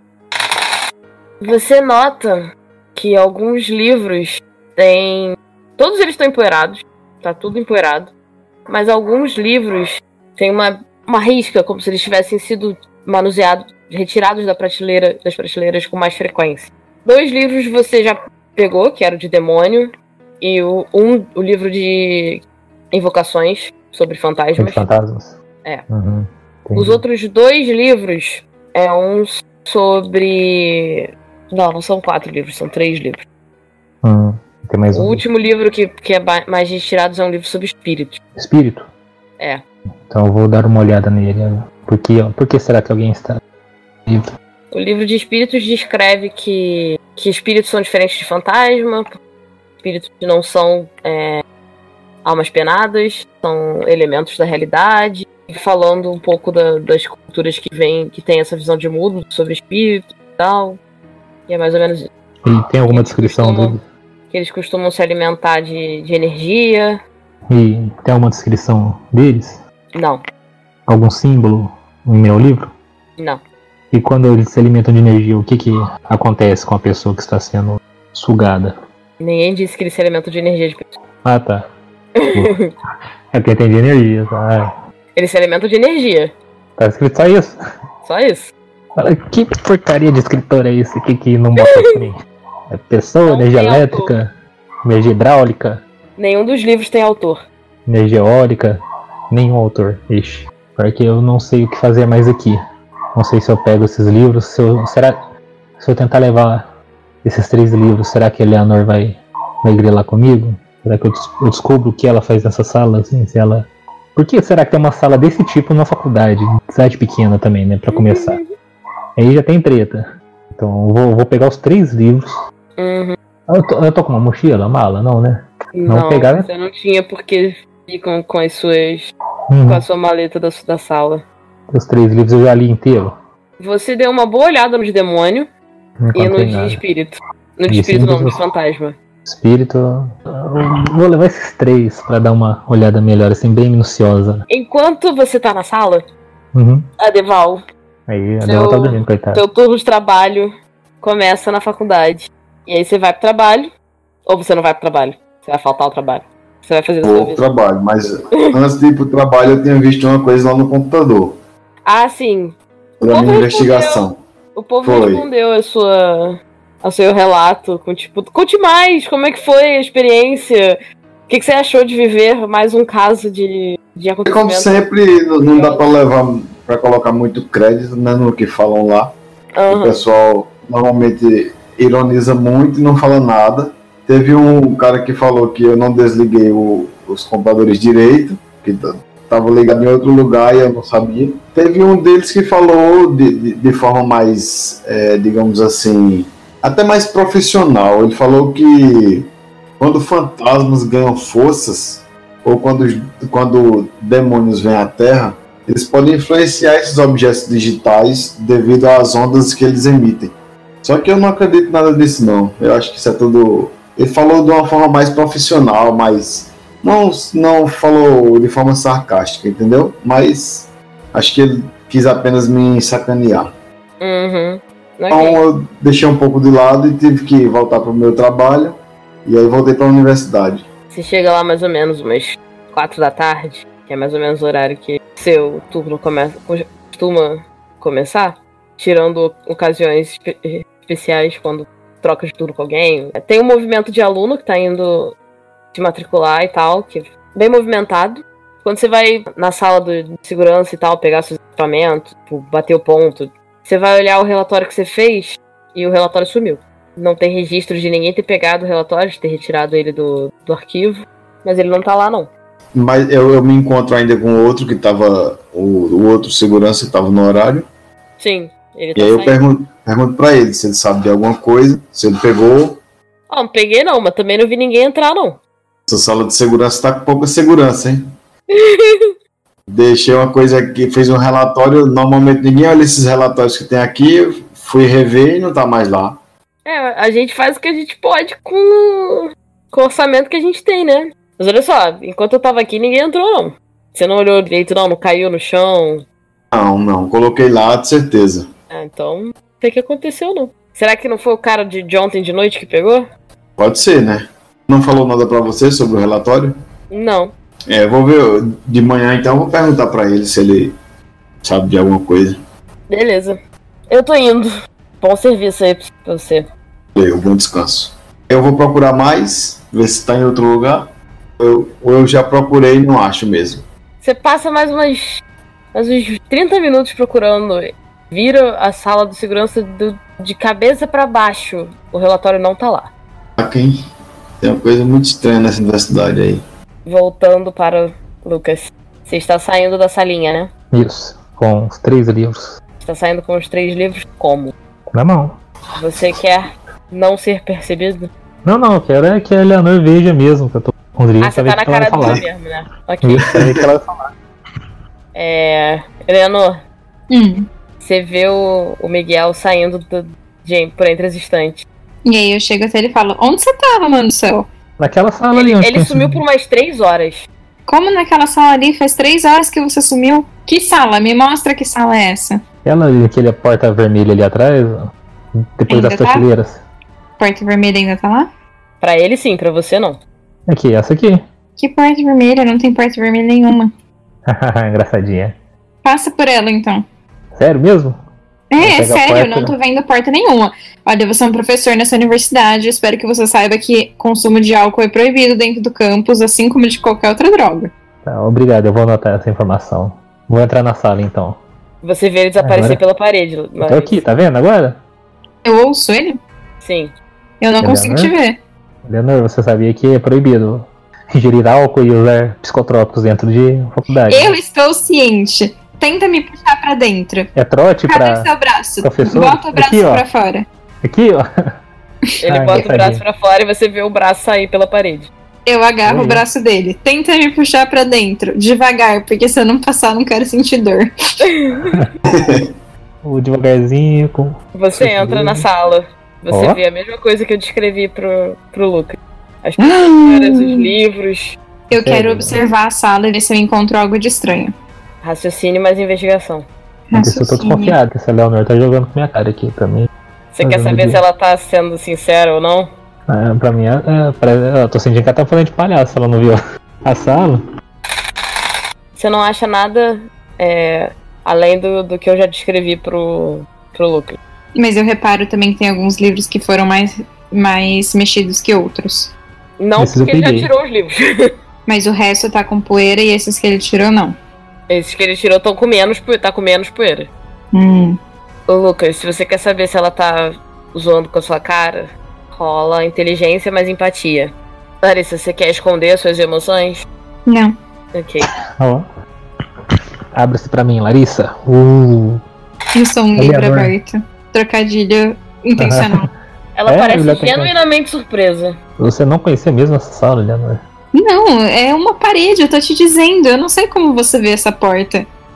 S1: Você nota que alguns livros têm... Todos eles estão empoeirados. Tá tudo empoeirado. Mas alguns livros têm uma risca, como se eles tivessem sido manuseados, retirados das prateleiras com mais frequência. 2 livros você já pegou, que era o de demônio, e o livro de invocações sobre fantasmas.
S3: Sobre fantasmas?
S1: É.
S3: Uhum,
S1: os outros 2 livros é um sobre... Não são 4 livros, são 3 livros.
S3: Tem mais
S1: O último livro que é mais retirado é um livro sobre espíritos.
S3: Espírito?
S1: É.
S3: Então eu vou dar uma olhada nele. Por que será que alguém está livre?
S1: O livro de espíritos descreve que espíritos são diferentes de fantasma, espíritos não são almas penadas, são elementos da realidade, falando um pouco das culturas que tem essa visão de mundo sobre espírito e tal. E é mais ou menos isso.
S3: E tem alguma descrição dele?
S1: Que eles costumam se alimentar de energia.
S3: E tem alguma descrição deles?
S1: Não.
S3: Algum símbolo no meu livro?
S1: Não.
S3: E quando eles se alimentam de energia, o que acontece com a pessoa que está sendo sugada?
S1: Ninguém disse que eles se alimentam de energia de pessoa.
S3: Ah, tá. É porque tem de energia, tá?
S1: Eles se alimentam de energia.
S3: Tá escrito só isso?
S1: Só isso.
S3: Que porcaria de escritor é esse? Que não bota assim? É pessoa,
S1: Não
S3: energia
S1: tem
S3: elétrica,
S1: autor.
S3: energia hidráulica,
S1: Nenhum dos livros tem autor.
S3: energia eólica, nenhum autor. Ixi, porque eu não sei o que fazer mais aqui. Não sei se eu pego esses livros, se eu tentar levar esses 3 livros, será que a Eleanor vai grilar comigo? Será que eu descubro o que ela faz nessa sala, assim, se ela... Por que será que tem uma sala desse tipo na faculdade? Cidade pequena também, né, pra começar. Aí já tem treta. Então eu vou pegar os 3 livros.
S1: Uhum.
S3: Eu tô com uma mochila, mala, não, né?
S1: Não,
S3: pegar, né?
S1: você não tinha porque ficam com as suas...
S3: Uhum.
S1: Com a sua maleta da sala.
S3: Os 3 livros eu já li inteiro.
S1: Você deu uma boa olhada no de demônio
S3: Não
S1: e no
S3: encontrei
S1: de
S3: nada.
S1: espírito. No de
S3: E
S1: espírito não,
S3: sempre-
S1: de fantasma.
S3: Espírito, eu vou levar esses 3 pra dar uma olhada melhor, assim, bem minuciosa.
S1: Enquanto você tá na sala,
S3: Uhum.
S1: Adeval,
S3: Aí a
S1: Seu-
S3: Dela tá dormindo, coitada.
S1: seu turno de trabalho começa na faculdade. E aí você vai pro trabalho, ou você não vai pro trabalho? Você vai faltar ao trabalho. Você vai fazer a sua
S2: Vou pro
S1: vida.
S2: trabalho, mas antes de ir pro trabalho eu tinha visto uma coisa lá no computador.
S1: Ah, sim.
S2: Pra
S1: Como
S2: minha
S1: respondeu?
S2: investigação.
S1: O povo
S2: Foi.
S1: respondeu ao seu relato com tipo, conte mais, como é que foi a experiência? O que você achou de viver mais um caso de
S2: Como
S1: acontecimento?
S2: sempre, não dá pra colocar muito crédito, né, no que falam lá. O
S1: Aham.
S2: pessoal normalmente ironiza muito e não fala nada. Teve um cara que falou que eu não desliguei os computadores direito, que estava ligado em outro lugar e eu não sabia. Teve um deles que falou de forma mais, digamos assim, até mais profissional. Ele falou que quando fantasmas ganham forças, ou quando demônios vêm à Terra, eles podem influenciar esses objetos digitais devido às ondas que eles emitem. Só que eu não acredito nada disso, não. Eu acho que isso é tudo... Ele falou de uma forma mais profissional, mas não falou de forma sarcástica, entendeu? Mas acho que ele quis apenas me sacanear.
S1: Uhum.
S2: Então eu deixei um pouco de lado e tive que voltar para o meu trabalho. E aí voltei para a universidade.
S1: Você chega lá mais ou menos umas 4 da tarde, que é mais ou menos o horário que seu turno costuma começar, tirando ocasiões especiais quando troca de turno com alguém. Tem um movimento de aluno que tá indo se matricular e tal, que é bem movimentado. Quando você vai na sala de segurança e tal, pegar seus equipamentos, bater o ponto, você vai olhar o relatório que você fez e o relatório sumiu. Não tem registro de ninguém ter pegado o relatório, de ter retirado ele do arquivo, mas ele não tá lá, não.
S2: Mas eu me encontro ainda com o outro que tava, o outro segurança que tava no horário.
S1: Sim, ele tá
S2: e aí
S1: saindo.
S2: eu pergunto pra ele se ele sabe de alguma coisa, se ele pegou.
S1: Não peguei não, mas também não vi ninguém entrar, não.
S2: Essa sala de segurança tá com pouca segurança, hein? Deixei uma coisa aqui, fez um relatório, normalmente ninguém olha esses relatórios que tem aqui, eu fui rever e não tá mais lá.
S1: A gente faz o que a gente pode com o orçamento que a gente tem, né? Mas olha só, enquanto eu tava aqui, ninguém entrou, não. Você não olhou direito, não caiu no chão?
S2: Não, coloquei lá, de certeza.
S1: Então, não sei o que aconteceu, não. Será que não foi o cara de ontem de noite que pegou?
S2: Pode ser, né? Não falou nada pra você sobre o relatório?
S1: Não.
S2: Eu vou ver de manhã, então, vou perguntar pra ele se ele sabe de alguma coisa.
S1: Beleza. Eu tô indo. Bom serviço aí pra você.
S2: Bom descanso. Eu vou procurar mais, ver se tá em outro lugar. Eu já procurei e não acho mesmo.
S1: Você passa mais uns 30 minutos procurando. Vira a sala de segurança de cabeça pra baixo. O relatório não tá lá.
S2: Tem uma coisa muito estranha nessa universidade aí.
S1: Voltando para Lucas. Você está saindo da salinha, né?
S3: Isso, com os 3 livros.
S1: Está saindo com os 3 livros como?
S3: Na mão.
S1: Você quer não ser percebido?
S3: Não, eu quero é que a Eleanor veja mesmo que eu tô com os livros.
S1: Você tá na cara dela mesmo, né? Ok.
S3: Isso, que ela vai falar.
S1: Eleanor, você vê o Miguel saindo por entre as estantes.
S4: E aí eu chego até ele e falo, onde você tava, mano do céu?
S3: Naquela sala ali. Onde
S1: ele sumiu por umas 3 horas.
S4: Como naquela sala ali? Faz 3 horas que você sumiu? Que sala? Me mostra que sala é essa.
S3: Ela ali, aquele porta vermelha ali atrás, depois
S4: Ainda
S3: das
S4: tá?
S3: prateleiras.
S4: Porta vermelha ainda tá lá?
S1: Pra ele sim, pra você não.
S3: Aqui, essa aqui.
S4: Que porta vermelha? Não tem porta vermelha nenhuma.
S3: Engraçadinha.
S4: Passa por ela então.
S3: Sério mesmo?
S4: É sério, eu não tô vendo porta nenhuma. Olha, você é um professor nessa universidade, eu espero que você saiba que consumo de álcool é proibido dentro do campus, assim como de qualquer outra droga.
S3: Tá, obrigado, eu vou anotar essa informação. Vou entrar na sala então.
S1: Você vê ele desaparecer pela parede. Mas...
S3: Tô aqui, tá vendo agora?
S4: Eu ouço ele?
S1: Sim.
S4: Eu não consigo te ver.
S3: Leonor, você sabia que é proibido ingerir álcool e usar psicotrópicos dentro de faculdade?
S4: Eu estou ciente. Tenta me puxar pra dentro.
S3: É trote
S4: Cadê
S3: pra
S4: seu braço?
S3: professor?
S4: Bota o braço
S3: aqui,
S4: pra fora.
S3: Aqui, ó.
S1: Ele bota o braço pra fora e você vê o braço sair pela parede.
S4: Eu agarro o braço dele. Tenta me puxar pra dentro. Devagar, porque se eu não passar, não quero sentir dor.
S3: O devagarzinho.
S1: Você entra na sala. Você vê a mesma coisa que eu descrevi pro Lucas. As pinturas, os livros.
S4: Eu quero observar a sala e ver se eu encontro algo de estranho.
S1: Raciocínio mais investigação.
S3: Eu tô desconfiado que essa Leonor tá jogando com minha cara aqui também.
S1: Você quer saber se ela tá sendo sincera ou não?
S3: Pra mim, eu tô sentindo que ela tá falando de palhaço, ela não viu a sala.
S1: Você não acha nada além do que eu já descrevi pro Lucas.
S4: Mas eu reparo também que tem alguns livros que foram mais mexidos que outros.
S1: Não, porque ele já tirou os livros.
S4: Mas o resto tá com poeira e esses que ele tirou, não.
S1: Esses que ele tirou estão com menos poeira. Ô Lucas, se você quer saber se ela tá zoando com a sua cara, rola inteligência mais empatia. Larissa, você quer esconder suas emoções?
S4: Não.
S1: Ok.
S3: Abra-se pra mim, Larissa.
S4: Eu sou um livro aberto. Trocadilho intencional.
S1: Ela parece genuinamente surpresa.
S3: Você não conhecia mesmo essa sala, Leonor?
S4: Não, é uma parede, eu tô te dizendo. Eu não sei como você vê essa porta.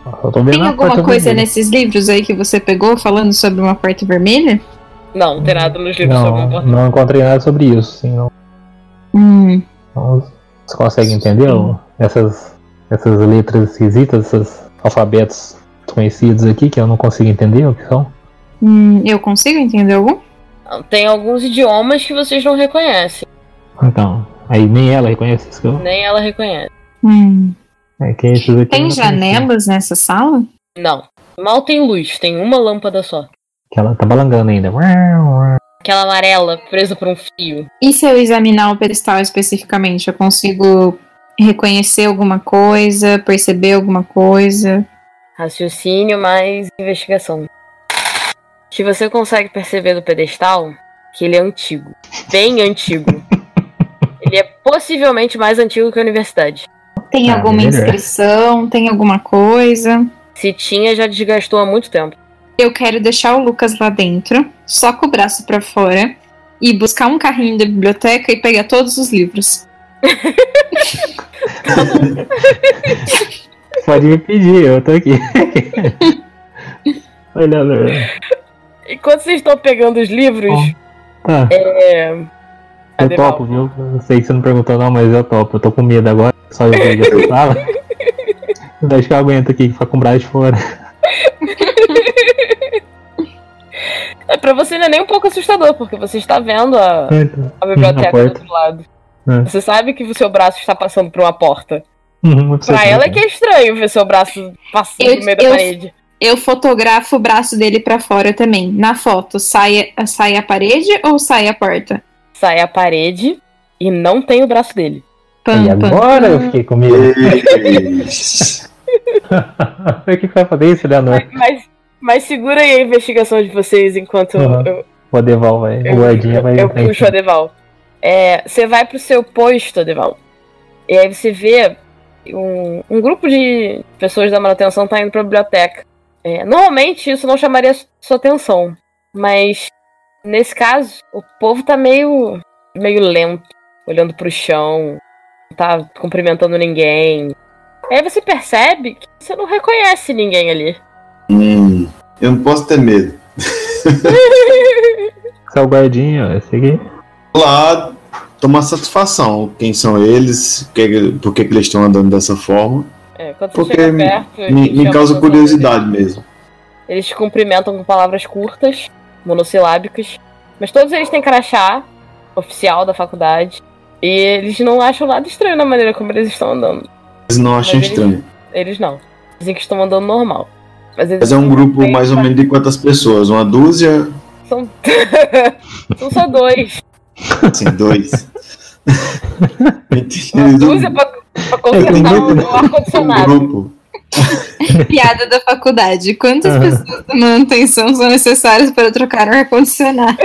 S3: Eu tô vendo
S4: Tem
S3: a
S4: alguma
S3: porta
S4: coisa
S3: vermelha.
S4: nesses livros aí que você pegou falando sobre uma porta vermelha?
S1: Não tem nada nos livros sobre uma porta.
S3: Não encontrei nada sobre isso, sim. Não. Então, você consegue entender essas letras esquisitas, esses alfabetos desconhecidos aqui que eu não consigo entender o que são?
S4: Eu consigo entender algum?
S1: Tem alguns idiomas que vocês não reconhecem.
S3: Então, aí nem ela reconhece isso que eu...
S1: Nem ela reconhece.
S3: É que esses aqui eu
S4: Tem
S3: não
S4: janelas nessa sala?
S1: Não. Mal tem luz, tem uma lâmpada só.
S3: conhecia. Que ela tá balangando ainda.
S1: Aquela amarela presa por um fio.
S4: E se eu examinar o pedestal especificamente, eu consigo reconhecer alguma coisa, perceber alguma coisa?
S1: Raciocínio mais investigação. Que você consegue perceber do pedestal que ele é antigo. Bem antigo. Ele é possivelmente mais antigo que a universidade.
S4: Tem alguma
S3: melhor.
S4: inscrição? Tem alguma coisa?
S1: Se tinha, já desgastou há muito tempo.
S4: Eu quero deixar o Lucas lá dentro, só com o braço pra fora, e buscar um carrinho da biblioteca e pegar todos os livros.
S3: Pode me pedir, eu tô aqui. Olhando.
S1: Enquanto vocês estão pegando os livros,
S3: Tá, eu
S1: Adeval.
S3: topo, viu? Eu sei que você não perguntou não, mas eu topo. Eu tô com medo agora, só eu vejo essa sala. Acho que eu aguento aqui, ficar com o braço de fora.
S1: Pra você não é nem um pouco assustador, porque você está vendo a biblioteca do
S3: porta.
S1: outro lado.
S3: É.
S1: Você sabe que o seu braço está passando por uma porta.
S3: Pra
S1: Pra ela é que é estranho ver seu braço passando no meio da parede.
S4: Eu fotografo o braço dele pra fora também. Na foto, sai a parede ou sai a porta?
S1: Sai a parede e não tem o braço dele.
S3: E agora eu fiquei com medo. O que vai fazer isso, Leonor?
S1: Mas segura aí a investigação de vocês enquanto eu
S3: O Adeval vai. O guardinha vai.
S1: eu puxo o Adeval. Você vai pro seu posto, Adeval. E aí você vê um grupo de pessoas da manutenção tá indo pra biblioteca. Normalmente isso não chamaria sua atenção. Mas nesse caso, o povo tá meio lento, olhando pro chão, não tá cumprimentando ninguém. Aí você percebe que você não reconhece ninguém ali.
S2: Eu não posso ter medo.
S3: Esse é o guardinha, esse aqui.
S2: Lá, tomar satisfação. Quem são eles? Por que eles estão andando dessa forma?
S1: Quando você
S2: Porque
S1: chega perto,
S2: me
S1: eles
S2: causa
S1: chamam
S2: curiosidade mesmo.
S1: Eles te cumprimentam com palavras curtas, monossilábicas. Mas todos eles têm crachá oficial da faculdade. E eles não acham nada estranho na maneira como eles estão andando.
S2: Eles não acham estranho.
S1: Eles não. Dizem que estão andando normal.
S2: Mas é um grupo mais ou menos de quantas pessoas? Uma dúzia?
S1: São só dois.
S2: Sim, dois.
S1: Uma dúzia pra consertar o ar-condicionado.
S2: Grupo.
S4: Piada da faculdade. Quantas pessoas da manutenção são necessárias para trocar o ar-condicionado?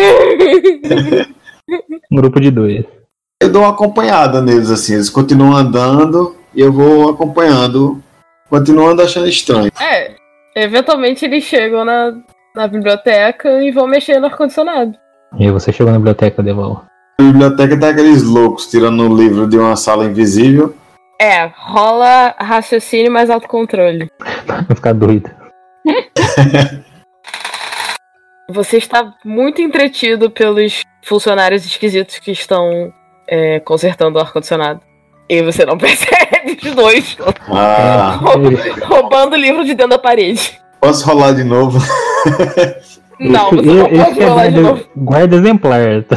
S3: Um grupo de 2.
S2: Eu dou uma acompanhada neles, assim. Eles continuam andando e eu vou acompanhando. Continuando achando estranho.
S1: Eventualmente eles chegam na biblioteca e vão mexer no ar-condicionado.
S3: E aí você chegou na biblioteca, Adeval.
S2: A biblioteca tem aqueles loucos tirando um livro de uma sala invisível.
S1: Rola raciocínio mais autocontrole.
S3: Vai ficar doido.
S1: Você está muito entretido pelos funcionários esquisitos que estão consertando o ar-condicionado. E você não percebe os dois roubando o livro de dentro da parede.
S2: Posso rolar de novo?
S1: Não, você não pode rolar de novo.
S3: Guarda exemplar.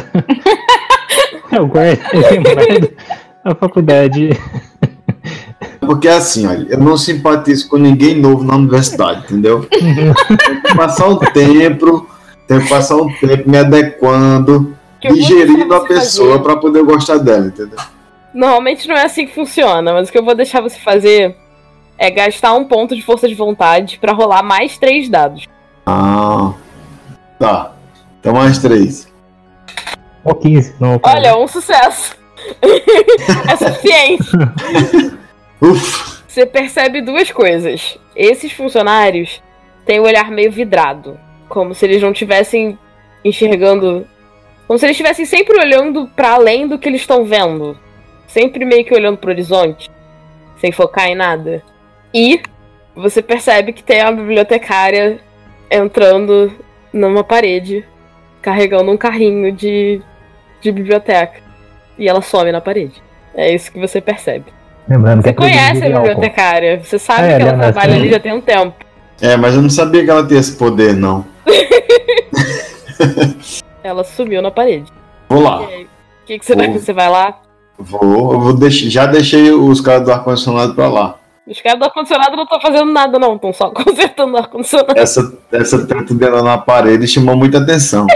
S3: É o guarda exemplar da faculdade.
S2: Porque assim, olha, eu não simpatizo com ninguém novo na universidade, entendeu? Tem que passar um tempo me adequando, digerindo a pessoa pra poder gostar dela, entendeu?
S1: Normalmente não é assim que funciona, mas o que eu vou deixar você fazer é gastar um ponto de força de vontade pra rolar mais 3 dados.
S2: Tá. Então mais 3.
S3: Ou 15, não.
S1: Olha, um sucesso. É suficiente.
S2: Ufa.
S1: Você percebe 2 coisas. Esses funcionários têm o olhar meio vidrado. Como se eles não estivessem enxergando... Como se eles estivessem sempre olhando pra além do que eles estão vendo. Sempre meio que olhando pro horizonte. Sem focar em nada. E você percebe que tem uma bibliotecária entrando numa parede, carregando um carrinho de biblioteca. E ela some na parede. É isso que você percebe.
S3: Lembrando
S1: Você
S3: que é
S1: conhece a bibliotecária, você sabe que ela trabalha ali já tem um tempo.
S2: Mas eu não sabia que ela tinha esse poder, não.
S1: Ela sumiu na parede.
S2: Vou lá.
S1: O que você vai fazer? Você vai lá?
S2: Já deixei os caras do ar-condicionado pra lá.
S1: Os caras do ar-condicionado não estão fazendo nada, não. Estão só consertando o ar-condicionado.
S2: Essa teta dela na parede chamou muita atenção.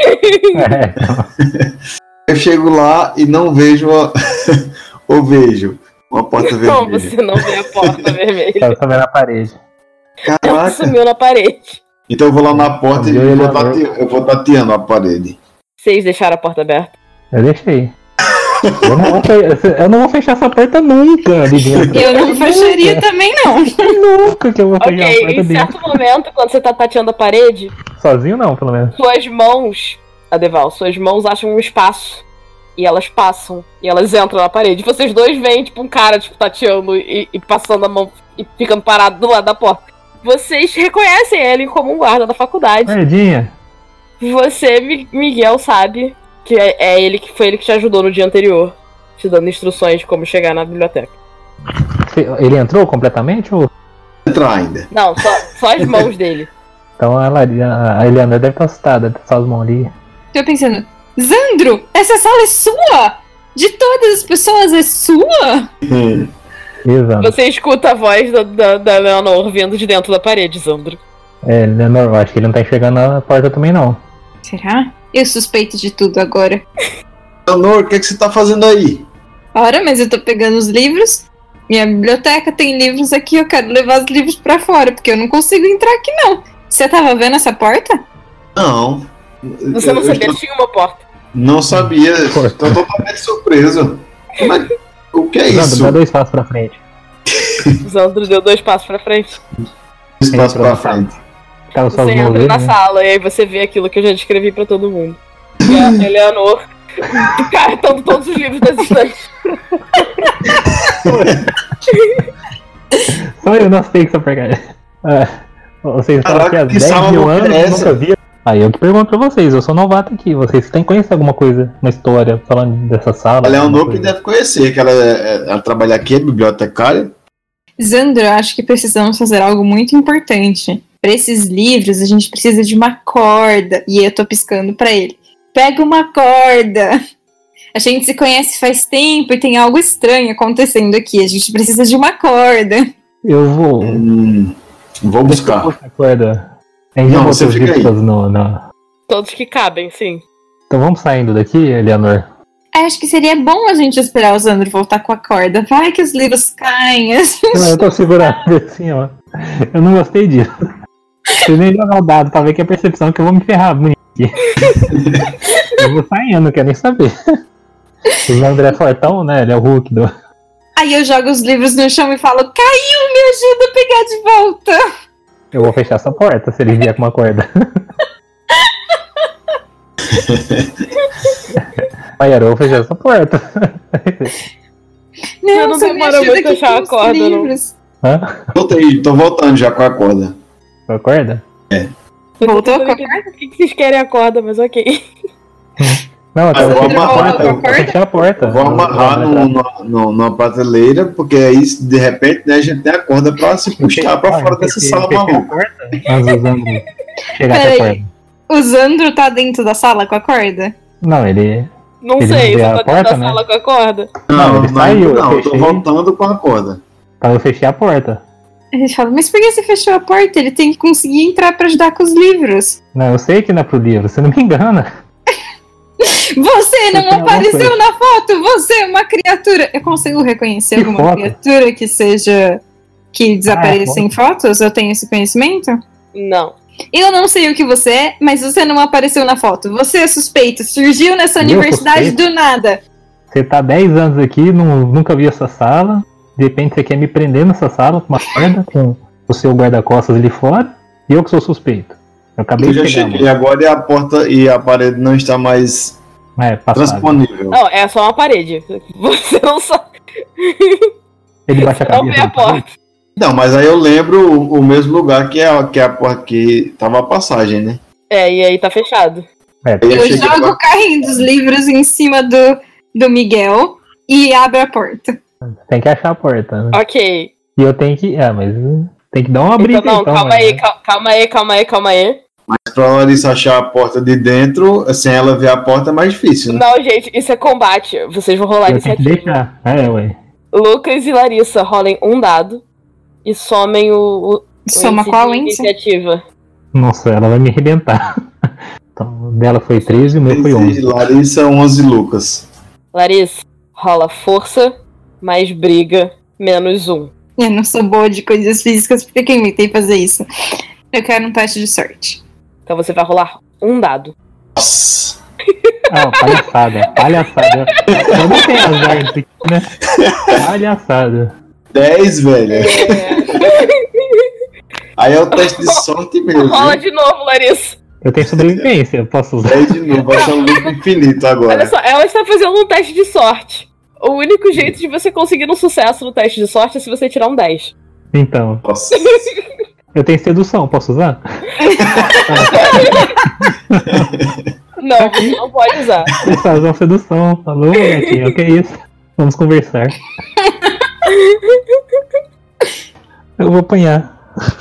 S2: Eu chego lá e não vejo ou vejo uma porta vermelha.
S1: Não, você não vê a porta vermelha.
S3: Ela tá vendo a parede.
S1: Ela
S2: Caraca.
S1: sumiu na parede.
S2: Então eu vou lá na porta e eu vou tateando a parede.
S1: Vocês deixaram a porta aberta?
S3: Eu deixei. Eu não vou fechar essa porta nunca ali dentro.
S4: Eu não fecharia também, não.
S3: Nunca que eu vou fechar a porta
S1: Em
S3: dentro.
S1: certo momento, quando você tá tateando a parede,
S3: Sozinho não, pelo menos.
S1: suas mãos acham um espaço. E elas passam. E elas entram na parede. Vocês dois veem, tipo, um cara, tipo, tateando e passando a mão e ficando parado do lado da porta. Vocês reconhecem ele como um guarda da faculdade.
S3: Perdinha.
S1: Você, Miguel, sabe que foi ele que te ajudou no dia anterior, te dando instruções de como chegar na biblioteca.
S3: Ele entrou completamente ou?
S2: Entrar ainda.
S1: Não, só as mãos dele.
S3: Então a Eliana deve estar assustada, só as mãos ali.
S4: Tô pensando, Zandro, essa sala é sua? De todas as pessoas é sua?
S3: Exato.
S1: Você escuta a voz da Leonor vindo de dentro da parede, Zandro.
S3: Leonor, eu acho que ele não tá enxergando a porta também não.
S4: Será? Eu suspeito de tudo agora.
S2: Leonor, o que você tá fazendo aí?
S4: Ora, mas eu tô pegando os livros. Minha biblioteca tem livros aqui, eu quero levar os livros pra fora, porque eu não consigo entrar aqui não. Você tava vendo essa porta?
S2: Não.
S1: Você não sabia que tinha uma porta.
S2: Não sabia, tô totalmente surpreso. Mas, o que é isso?
S3: Dá 2 passos pra frente.
S1: Zandro deu 2 passos pra frente.
S2: Espaço pra frente.
S3: Tava só
S1: Você
S3: as mãos
S1: entra
S3: dele,
S1: na
S3: né?
S1: sala e aí você vê aquilo que eu já descrevi pra todo mundo. E a Eleanor cartando todos os livros das estantes.
S3: Só eu não sei que essa porcaria. Vocês estão aqui há
S2: Caraca, que
S3: 10
S2: sala
S3: mil
S2: louca
S3: anos
S2: é
S3: e
S2: essa?
S3: nunca vi. Aí eu que pergunto pra vocês, eu sou novato aqui. Vocês têm que conhecer alguma coisa, uma história falando dessa sala?
S2: A Leonor
S3: alguma
S2: que
S3: coisa?
S2: deve conhecer, que ela trabalha aqui, é bibliotecária.
S4: Zandro, eu acho que precisamos fazer algo muito importante. Para esses livros, a gente precisa de uma corda. E eu tô piscando pra ele. Pega uma corda. A gente se conhece faz tempo e tem algo estranho acontecendo aqui. A gente precisa de uma corda.
S3: Eu vou.
S2: Vou buscar.
S3: Puxa a corda. A gente
S2: Não,
S3: já
S2: você
S3: botou os
S2: fica aí.
S3: livros no.
S1: Todos que cabem, sim.
S3: Então vamos saindo daqui, Eleanor.
S4: Acho que seria bom a gente esperar o Zandro voltar com a corda. Vai que os livros caem.
S3: Não, eu tô segurando assim, ó. Eu não gostei disso. Vocês nem jogar o dado pra ver que é a percepção que eu vou me ferrar bonito aqui. Eu vou saindo, não quero nem saber. O André é fortão, né? Ele é o Hulk do.
S4: Aí eu jogo os livros no chão e falo, caiu, me ajuda a pegar de volta.
S3: Eu vou fechar essa porta se ele vier com uma corda. Aí eu vou fechar essa porta.
S1: Você
S4: Não,
S1: não
S4: só me
S1: demora
S4: ajuda
S1: muito a
S4: aqui
S1: fechar
S4: com
S1: a
S4: os
S1: corda, não.
S4: livros.
S3: Hã?
S2: Voltei, tô voltando já com a corda.
S3: Com a corda?
S4: Voltou
S1: Eu tô
S4: com a
S1: tentando entender por que vocês querem a corda, mas ok.
S3: Não, eu
S2: eu vou
S3: fechar a
S2: amarrar,
S3: porta.
S2: eu
S3: Eu vou fechar a porta.
S2: Eu vou amarrar numa prateleira, porque aí, de repente, né, a gente tem a corda pra se puxar pra fora dessa sala maluca.
S3: Mas usando. Chegar até a
S4: Peraí.
S3: corda.
S4: O Zandro tá dentro da sala com a corda?
S3: Não, ele.
S1: Não
S3: Ele
S1: sei,
S3: não vê
S1: você
S3: a
S1: tá dentro
S3: porta,
S1: da
S3: né?
S1: sala com a corda.
S3: Não, ele saiu, eu
S2: eu tô
S3: fechei.
S2: voltando com a corda.
S3: Então eu fechei a porta.
S4: A gente fala, mas por que você fechou a porta? Ele tem que conseguir entrar pra ajudar com os livros.
S3: Não, eu sei que não é pro livro, você não me engana.
S4: Você não
S3: Você tem alguma
S4: apareceu
S3: coisa.
S4: na foto! Você é uma criatura! Eu consigo reconhecer
S3: Que
S4: alguma
S3: foto?
S4: criatura que seja... que desapareça
S3: foto.
S4: em fotos? Eu tenho esse conhecimento?
S1: Não.
S4: Eu não sei o que você é, mas você não apareceu na foto. Você é suspeito. Surgiu nessa
S3: Eu
S4: universidade
S3: suspeito?
S4: do nada.
S3: Você tá 10 anos aqui, nunca vi essa sala. De repente você quer me prender nessa sala com uma corda, com o seu guarda-costas ali fora. E eu que sou suspeito. Eu acabei
S2: Eu
S3: de
S2: já
S3: chegar.
S2: cheguei agora e a porta e a parede não está mais
S3: Passado.
S2: transponível.
S1: Não, é só uma parede. Você não sabe.
S3: Ele baixa a
S1: Não
S3: cabeça.
S1: vê a
S3: na parede.
S1: porta.
S2: Não, mas aí eu lembro o mesmo lugar que tava a passagem, né?
S1: E aí tá fechado.
S4: Eu jogo o carrinho dos livros em cima do Miguel e abro a porta.
S3: Tem que achar a porta, né?
S1: Ok.
S3: E eu tenho que... mas tem que dar uma briga.
S1: Então, calma aí.
S2: Mas pra Larissa achar a porta de dentro, sem ela ver a porta, é mais difícil, né?
S1: Não, gente, isso é combate. Vocês vão rolar
S3: Eu tenho que
S1: iniciativa.
S3: deixar. Ué.
S1: Lucas e Larissa rolem um dado e somem o
S4: Soma qual índice?
S1: Iniciativa.
S3: Nossa, ela vai me arrebentar. Então, o dela foi 13 e o meu foi 11.
S2: Larissa, 11 Lucas.
S1: Larissa, rola força mais briga menos 1.
S4: Eu não sou boa de coisas físicas, porque que eu inventei fazer isso? Eu quero um teste de sorte.
S1: Então você vai rolar um dado.
S2: Nossa!
S3: Palhaçada. Eu não tenho azar disso aqui, né? Palhaçada.
S2: 10, velho. Aí é o teste de sorte mesmo.
S1: Rola de novo, Larissa.
S3: Eu tenho sobrevivência, eu posso usar.
S2: 10 de novo, vai ser um loop infinito agora.
S1: Olha só, ela está fazendo um teste de sorte. O único jeito de você conseguir um sucesso no teste de sorte é se você tirar um 10.
S3: Então.
S2: Nossa.
S3: Eu tenho sedução, posso usar?
S1: Não, você não pode usar.
S3: Usar sedução. Falou, aqui, o que é isso? Vamos conversar. Eu vou apanhar.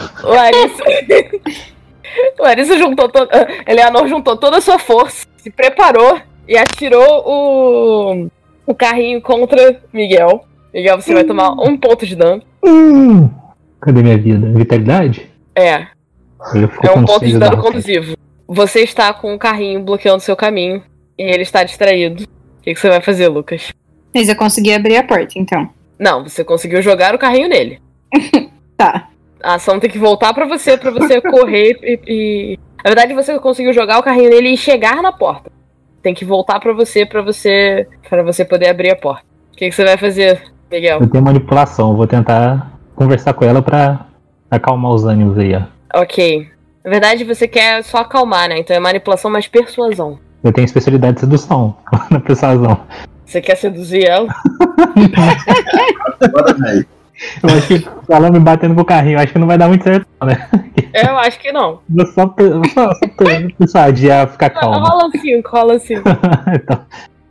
S1: Larissa juntou Eleanor juntou toda a sua força, se preparou e atirou o carrinho contra Miguel. Miguel, você vai tomar 1 ponto de dano.
S3: Cadê minha vida? Vitalidade?
S1: É um ponto de dano conduzivo. Você está com o carrinho bloqueando seu caminho e ele está distraído. O que você vai fazer, Lucas?
S4: Mas eu consegui abrir a porta, então.
S1: Não, você conseguiu jogar o carrinho nele.
S4: Tá.
S1: A ação tem que voltar pra você correr e... Na verdade, você conseguiu jogar o carrinho nele e chegar na porta. Tem que voltar pra você poder abrir a porta. O que você vai fazer, Miguel?
S3: Eu tenho manipulação, eu vou tentar conversar com ela pra acalmar os ânimos aí, ó.
S1: Ok. Na verdade, você quer só acalmar, né? Então é manipulação mais persuasão.
S3: Eu tenho especialidade de sedução na persuasão.
S1: Você quer seduzir ela?
S2: Bora, velho.
S3: Eu acho que ela me batendo com o carrinho, eu acho que não vai dar muito certo, né?
S1: Eu acho que não.
S3: Vou só persuadir a ficar calma.
S1: Rola 5.
S3: Então,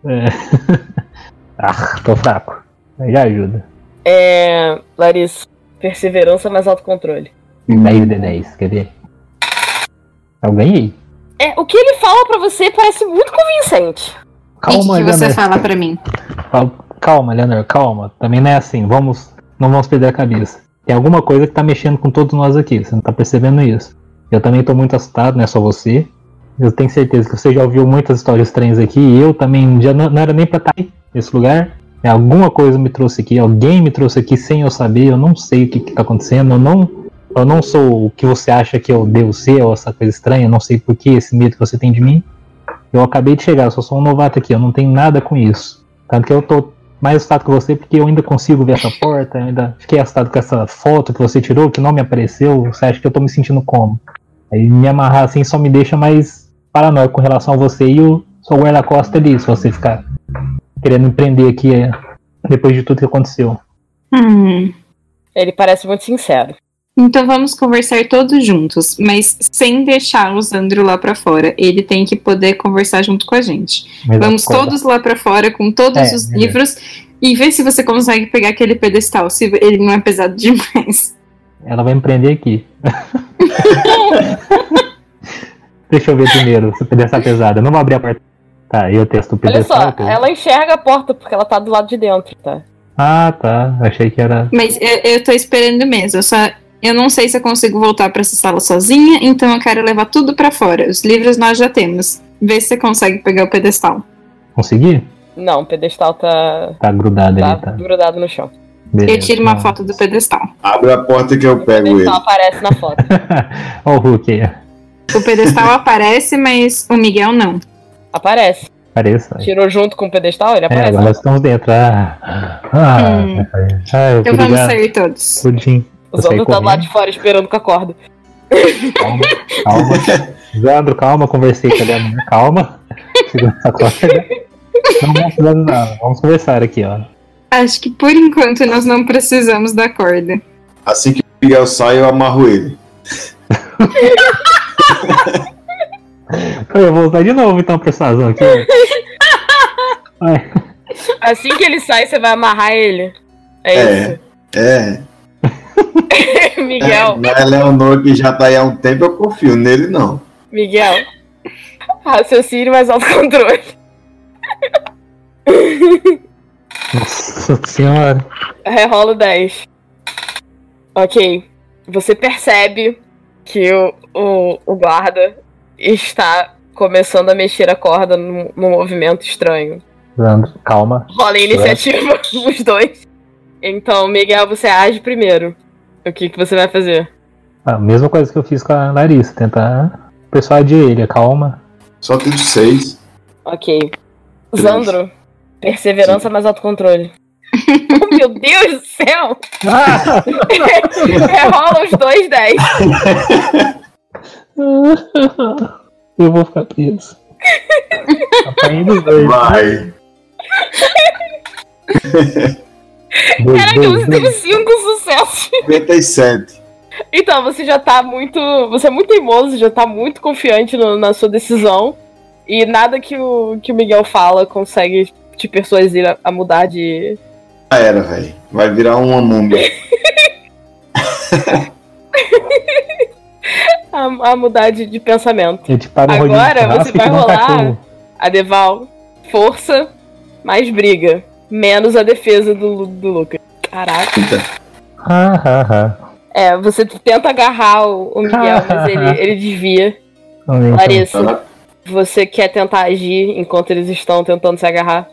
S3: tô fraco. Já ajuda.
S1: Larissa, perseverança mais autocontrole.
S3: 10 de 10, quer ver? Eu ganhei.
S1: O que ele fala pra você parece muito convincente.
S3: Calma,
S4: e o que você fala pra mim?
S3: Calma, Leonor, calma. Também não é assim, não vamos perder a cabeça. Tem alguma coisa que tá mexendo com todos nós aqui, você não tá percebendo isso. Eu também tô muito assustado, não é só você. Eu tenho certeza que você já ouviu muitas histórias estranhas aqui, e eu também já não era nem pra estar aí, nesse lugar. Alguma coisa me trouxe aqui, alguém me trouxe aqui sem eu saber, eu não sei o que tá acontecendo, eu não sou o que você acha que eu devo ser, ou essa coisa estranha, eu não sei por que esse medo que você tem de mim. Eu acabei de chegar, eu só sou um novato aqui, eu não tenho nada com isso. Tanto que eu tô mais assustado que você, porque eu ainda consigo ver essa porta, eu ainda fiquei assustado com essa foto que você tirou, que não me apareceu, você acha que eu tô me sentindo como? Aí me amarrar assim só me deixa mais paranoico com relação a você e o seu guarda-costas ali, se você ficar querendo me prender aqui depois de tudo que aconteceu.
S1: Ele parece muito sincero.
S4: Então vamos conversar todos juntos, mas sem deixar o Zandro lá pra fora. Ele tem que poder conversar junto com a gente.
S3: Mas
S4: vamos todos lá pra fora com todos os livros e ver se você consegue pegar aquele pedestal, se ele não é pesado demais.
S3: Ela vai me prender aqui. Deixa eu ver primeiro se o pedestal é pesado. Eu não vou abrir a porta. Tá, eu testo o pedestal.
S1: Olha só, ela enxerga a porta porque ela tá do lado de dentro, tá?
S3: Ah, tá. Achei que era...
S4: Mas eu tô esperando mesmo, eu não sei se eu consigo voltar pra essa sala sozinha, então eu quero levar tudo pra fora. Os livros nós já temos. Vê se você consegue pegar o pedestal.
S3: Consegui?
S1: Não, o pedestal tá
S3: grudado ali,
S1: tá grudado no chão.
S3: Beleza.
S4: Eu tiro uma foto do pedestal.
S2: Abre a porta que eu pego ele.
S1: O pedestal aparece na foto.
S3: Olha o Hulk aí.
S4: O pedestal aparece, mas o Miguel não.
S1: Aparece.
S3: Aparece.
S1: Tirou junto com o pedestal, ele aparece.
S3: Agora nós estamos dentro.
S4: Então vamos sair todos.
S3: Pudim.
S1: O Zandro tá lá de fora esperando com a corda.
S3: Calma. Zandro, calma, conversei com a Leonor. Calma. Segura essa corda. Não vamos precisar nada. Vamos conversar aqui, ó.
S4: Acho que por enquanto nós não precisamos da corda.
S2: assim que o Miguel sai, eu amarro ele.
S3: Eu vou usar de novo então a persuasão aqui. Vai.
S1: Assim que ele sai, você vai amarrar ele. É isso. Miguel.
S2: Não é Leonor que já tá aí há um tempo, eu confio nele, não.
S1: Miguel. Raciocínio mais autocontrole.
S3: Nossa senhora.
S1: Rerolo 10. Ok. Você percebe que o guarda está começando a mexer a corda num movimento estranho.
S3: Zandro, calma.
S1: Rola a iniciativa, os dois. Então, Miguel, você age primeiro. O que você vai fazer?
S3: A mesma coisa que eu fiz com a Larissa, tentar persuadir ele, calma.
S2: Só tem 6.
S1: Ok. Zandro, perseverança mais autocontrole. Oh, meu Deus do céu! Rola os dois 10.
S3: Eu vou ficar preso. Apanhei os dois.
S2: Vai.
S1: Caraca, você teve 5 sucessos.
S2: 57.
S1: Então, você já tá muito. Você é muito teimoso, já tá muito confiante na sua decisão. E nada que o Miguel fala consegue te persuadir a mudar de.
S2: Já era, velho. Vai virar uma múmia.
S1: a mudar de pensamento.
S3: Agora
S1: você vai rolar a Deval, força mais briga. Menos a defesa do Lucas. Caraca. Você tenta agarrar o Miguel, mas ele desvia. Larissa, você quer tentar agir enquanto eles estão tentando se agarrar?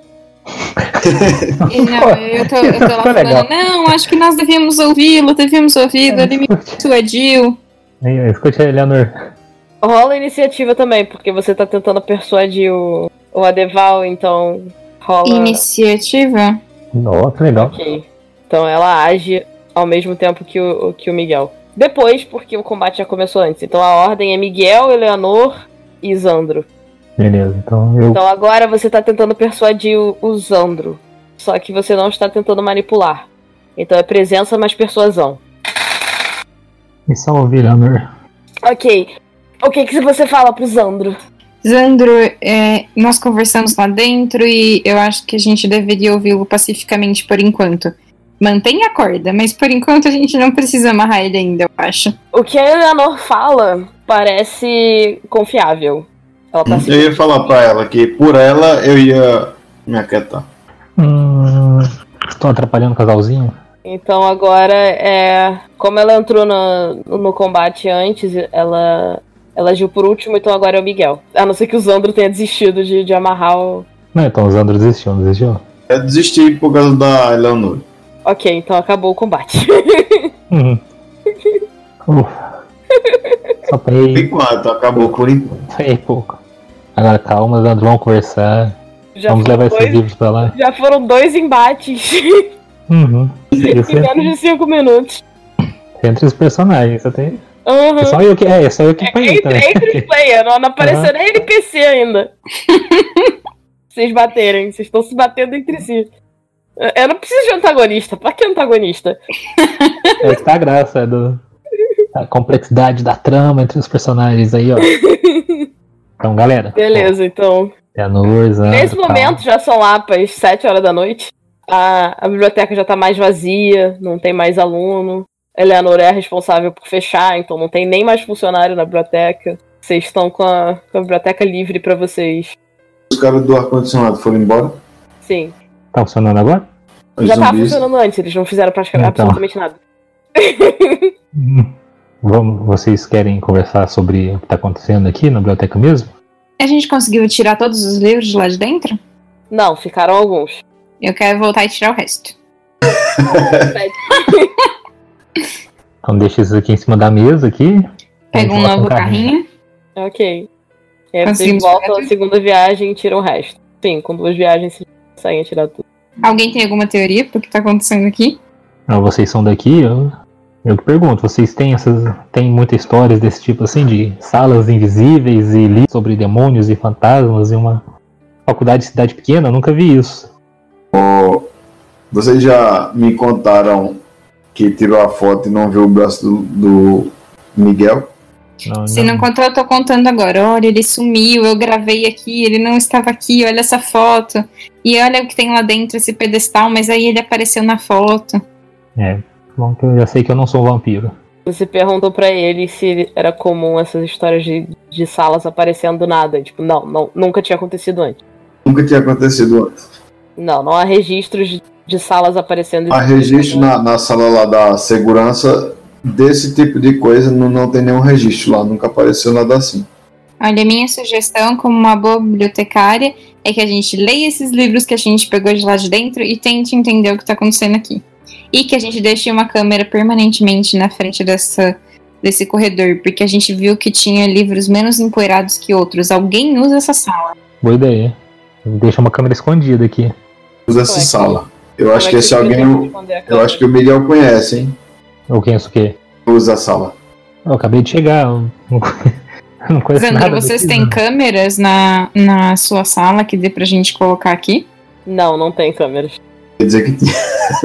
S4: Não, eu tô lá falando, não, acho que nós devíamos ouvi-lo, ele me persuadiu.
S3: Escute aí, Leonor.
S1: Rola a iniciativa também, porque você tá tentando persuadir o Adeval, então rola...
S4: Iniciativa?
S3: Nossa, legal.
S1: Ok. Então ela age ao mesmo tempo que o Miguel. Depois, porque o combate já começou antes. Então a ordem é Miguel, Eleanor e Zandro.
S3: Beleza, então
S1: Então agora você tá tentando persuadir o Zandro. Só que você não está tentando manipular. Então é presença mais persuasão.
S3: Me salve, Leonor.
S1: Ok. O que você fala pro Zandro?
S4: Zandro, nós conversamos lá dentro e eu acho que a gente deveria ouvi-lo pacificamente por enquanto. Mantenha a corda, mas por enquanto a gente não precisa amarrar ele ainda, eu acho.
S1: O que a Eleanor fala parece confiável. Ela tá
S2: Eu ia falar pra ela que por ela eu ia me aquietar.
S3: Estou atrapalhando o casalzinho?
S1: Então agora como ela entrou no combate antes, ela agiu por último, então agora é o Miguel. A não ser que o Zandro tenha desistido de amarrar o...
S3: Não, então o Zandro desistiu.
S2: Eu desisti por causa da Eleanor.
S1: Ok, então acabou o combate.
S3: Só apanhei.
S2: Enquanto, acabou por enquanto.
S3: Apanhei pouco. Agora calma, Zandro, vamos conversar. Vamos levar esses livros pra lá.
S1: Já foram 2 embates. Em menos de 5 minutos.
S3: Entre os personagens, você tem...
S1: Uhum.
S3: É só eu que apanhei também.
S1: Entre os players, não apareceu nem NPC ainda. Vocês baterem, vocês estão se batendo entre si. Eu não preciso de antagonista, pra que antagonista?
S3: É que tá a graça a complexidade da trama entre os personagens aí, ó. Então, galera.
S1: Beleza, então. Nesse momento já são lá para as 7 horas da noite. A biblioteca já tá mais vazia, não tem mais aluno. Eleanor é a responsável por fechar, então não tem nem mais funcionário na biblioteca. Vocês estão com a biblioteca livre pra vocês.
S2: Os caras do ar-condicionado foram embora?
S1: Sim.
S3: Tá funcionando agora?
S1: Já tava funcionando antes, eles não fizeram praticamente absolutamente nada.
S3: Vocês querem conversar sobre o que tá acontecendo aqui na biblioteca mesmo?
S4: A gente conseguiu tirar todos os livros de lá de dentro?
S1: Não, ficaram alguns.
S4: Eu quero voltar e tirar o resto.
S3: Então deixa isso aqui em cima da mesa aqui.
S4: Pega um novo carrinho.
S1: Ok. E aí vocês voltam a segunda viagem e tiram o resto. Sim, com 2 viagens vocês conseguem tirar tudo.
S4: Alguém tem alguma teoria pro que tá acontecendo aqui?
S3: Não, vocês são daqui, eu que pergunto, vocês têm muitas histórias desse tipo assim, de salas invisíveis e livros sobre demônios e fantasmas e uma faculdade de cidade pequena? Eu nunca vi isso.
S2: Vocês já me contaram que tirou a foto e não viu o braço do Miguel?
S4: Se não contou, eu tô contando agora. Olha, ele sumiu, eu gravei aqui, ele não estava aqui, olha essa foto. E olha o que tem lá dentro, esse pedestal, mas aí ele apareceu na foto.
S3: Bom que eu já sei que eu não sou um vampiro.
S1: Você perguntou pra ele se era comum essas histórias de salas aparecendo do nada. Tipo, não, nunca tinha acontecido antes.
S2: Nunca tinha acontecido antes.
S1: Não há registros de salas aparecendo.
S2: Há registro na sala lá da segurança desse tipo de coisa, não tem nenhum registro lá, nunca apareceu nada assim.
S4: Olha, minha sugestão como uma boa bibliotecária é que a gente leia esses livros que a gente pegou de lá de dentro e tente entender o que tá acontecendo aqui. E que a gente deixe uma câmera permanentemente na frente desse corredor, porque a gente viu que tinha livros menos empoeirados que outros. Alguém usa essa sala.
S3: Boa ideia. Deixa uma câmera escondida aqui.
S2: Usa essa sala. Eu acho que esse alguém. Eu acho que o Miguel conhece, hein?
S3: Eu conheço o quê?
S2: Usa a sala.
S3: Eu acabei de chegar. Eu não conheço
S4: Zandra,
S3: nada.
S4: vocês
S3: daqui,
S4: têm câmeras na sua sala que dê pra gente colocar aqui?
S1: Não tem câmeras.
S2: Quer dizer que tinha.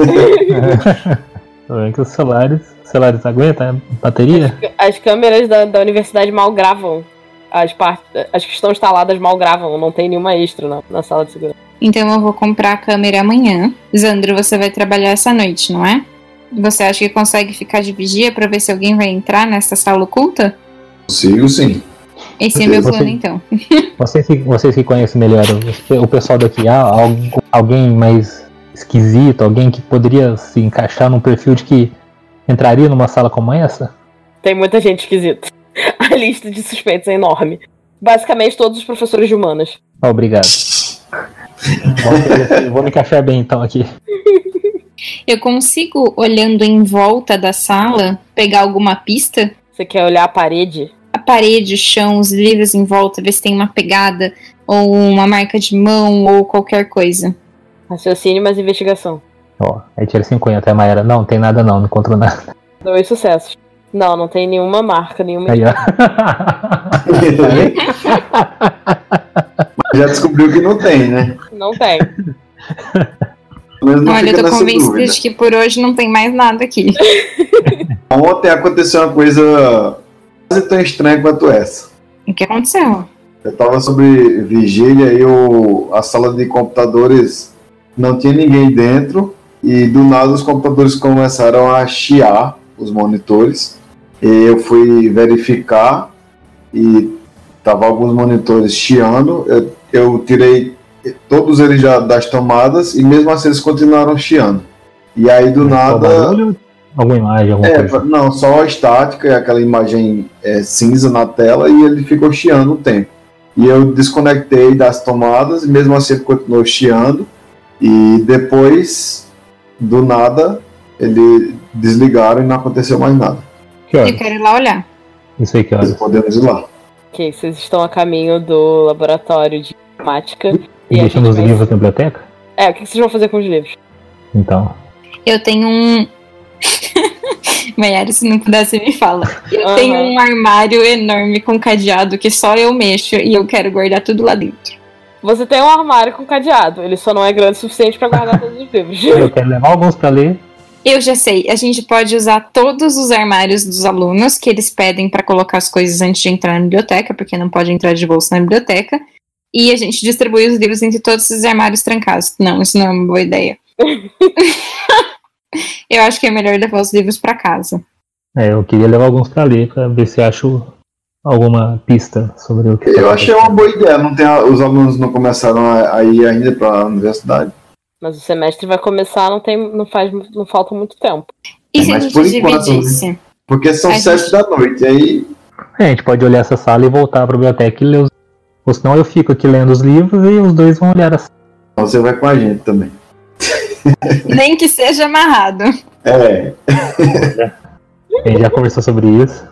S3: É que os celulares aguentam a bateria?
S1: As câmeras da universidade mal gravam. As que estão instaladas mal gravam. Não tem nenhuma extra na sala de segurança.
S4: Então eu vou comprar a câmera amanhã. Zandro, você vai trabalhar essa noite, não é? Você acha que consegue ficar de vigia pra ver se alguém vai entrar nessa sala oculta?
S2: Consigo, sim.
S4: Esse é meu plano, então.
S3: Vocês que conhecem melhor o pessoal daqui, alguém mais esquisito, alguém que poderia se encaixar num perfil de que entraria numa sala como essa?
S1: Tem muita gente esquisita. A lista de suspeitos é enorme. Basicamente todos os professores de humanas.
S3: Obrigado. Vou me encaixar bem então aqui.
S4: Eu consigo, olhando em volta da sala, pegar alguma pista?
S1: Você quer olhar a parede?
S4: A parede, o chão, os livros em volta, ver se tem uma pegada, ou uma marca de mão, ou qualquer coisa.
S1: Raciocínio mais investigação.
S3: Aí tira 50, a Mayara. Não tem nada não encontrou nada.
S1: 2 sucessos. Não tem nenhuma marca, nenhuma.
S3: Aí, ó.
S2: Já descobriu que não tem, né?
S1: Não tem.
S2: Mas não
S4: Olha, eu
S2: fica
S4: tô
S2: nessa
S4: convencida
S2: dúvida.
S4: de que por hoje não tem mais nada aqui.
S2: Ontem aconteceu uma coisa quase tão estranha quanto essa.
S4: O que aconteceu?
S2: Eu tava sobre vigília e a sala de computadores não tinha ninguém dentro e do nada os computadores começaram a chiar, os monitores. E eu fui verificar e tava alguns monitores chiando. Eu tirei todos eles já das tomadas e mesmo assim eles continuaram chiando. E aí do nada...
S3: Barulho? Alguma imagem, alguma coisa?
S2: Não, só a estática e aquela imagem cinza na tela e ele ficou chiando um tempo. E eu desconectei das tomadas e mesmo assim ele continuou chiando. E depois, do nada, eles desligaram e não aconteceu mais nada.
S3: Que horas?
S4: Eu quero ir lá olhar.
S3: Isso aí, que horas?
S2: Podemos ir lá.
S1: Ok, vocês estão a caminho do laboratório de informática.
S3: E deixando os livros na biblioteca?
S1: O que vocês vão fazer com os livros?
S3: Então.
S4: Eu tenho um... Mayara, se não pudesse, me fala. Eu tenho um armário enorme com cadeado que só eu mexo e eu quero guardar tudo lá dentro.
S1: Você tem um armário com cadeado, ele só não é grande o suficiente pra guardar todos os livros.
S3: Eu quero levar alguns pra ler.
S4: Eu já sei, a gente pode usar todos os armários dos alunos que eles pedem pra colocar as coisas antes de entrar na biblioteca, porque não pode entrar de bolsa na biblioteca, e a gente distribui os livros entre todos esses armários trancados. Não, isso não é uma boa ideia. Eu acho que é melhor levar os livros pra casa.
S3: Eu queria levar alguns pra ler, pra ver se acho alguma pista sobre o que...
S2: Eu achei uma boa ideia. Os alunos não começaram a ir ainda pra universidade.
S1: Mas o semestre vai começar, não falta muito tempo.
S4: E se a
S2: Mas
S4: gente
S2: por enquanto,
S4: dividisse?
S2: Porque são 7 da noite, aí...
S3: A gente pode olhar essa sala e voltar pra biblioteca e ler os... Ou senão eu fico aqui lendo os livros e os dois vão olhar a sala.
S2: Então você vai com a gente também.
S4: Nem que seja amarrado.
S3: A gente já conversou sobre isso.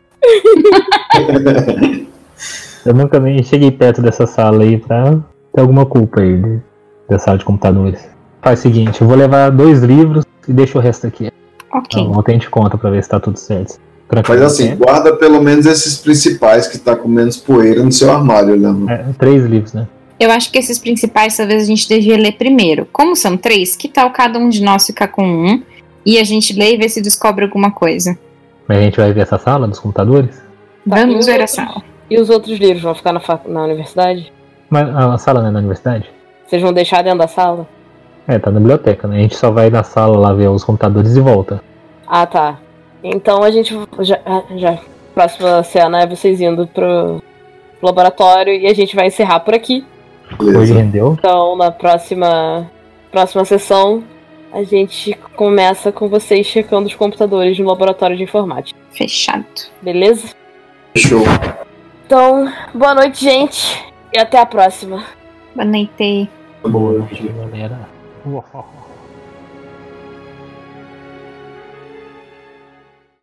S3: Eu nunca nem cheguei perto dessa sala aí pra ter alguma culpa aí da sala de computadores. Faz o seguinte, eu vou levar 2 livros e deixo o resto aqui.
S4: Ok.
S3: Então, ontem a gente conta pra ver se tá tudo certo.
S2: Faz assim, guarda pelo menos esses principais que tá com menos poeira no seu armário, Leandro.
S3: 3 livros, né?
S4: Eu acho que esses principais talvez a gente devia ler primeiro. Como são 3, que tal cada um de nós ficar com um e a gente lê e vê se descobre alguma coisa.
S3: Mas a gente vai ver essa sala dos computadores?
S4: Vamos ver a sala.
S1: E os outros livros vão ficar na universidade?
S3: Mas a sala não é na universidade?
S1: Vocês vão deixar dentro da sala?
S3: Tá na biblioteca, né? A gente só vai na sala lá ver os computadores e volta.
S1: Ah, tá. Então a gente já próxima cena é vocês indo pro laboratório e a gente vai encerrar por aqui.
S3: Hoje rendeu.
S1: Então na próxima sessão a gente começa com vocês checando os computadores no laboratório de informática.
S4: Fechado.
S1: Beleza?
S2: Show.
S1: Então, boa noite, gente. E até a próxima.
S4: Boa noite.
S2: Boa.
S3: Galera.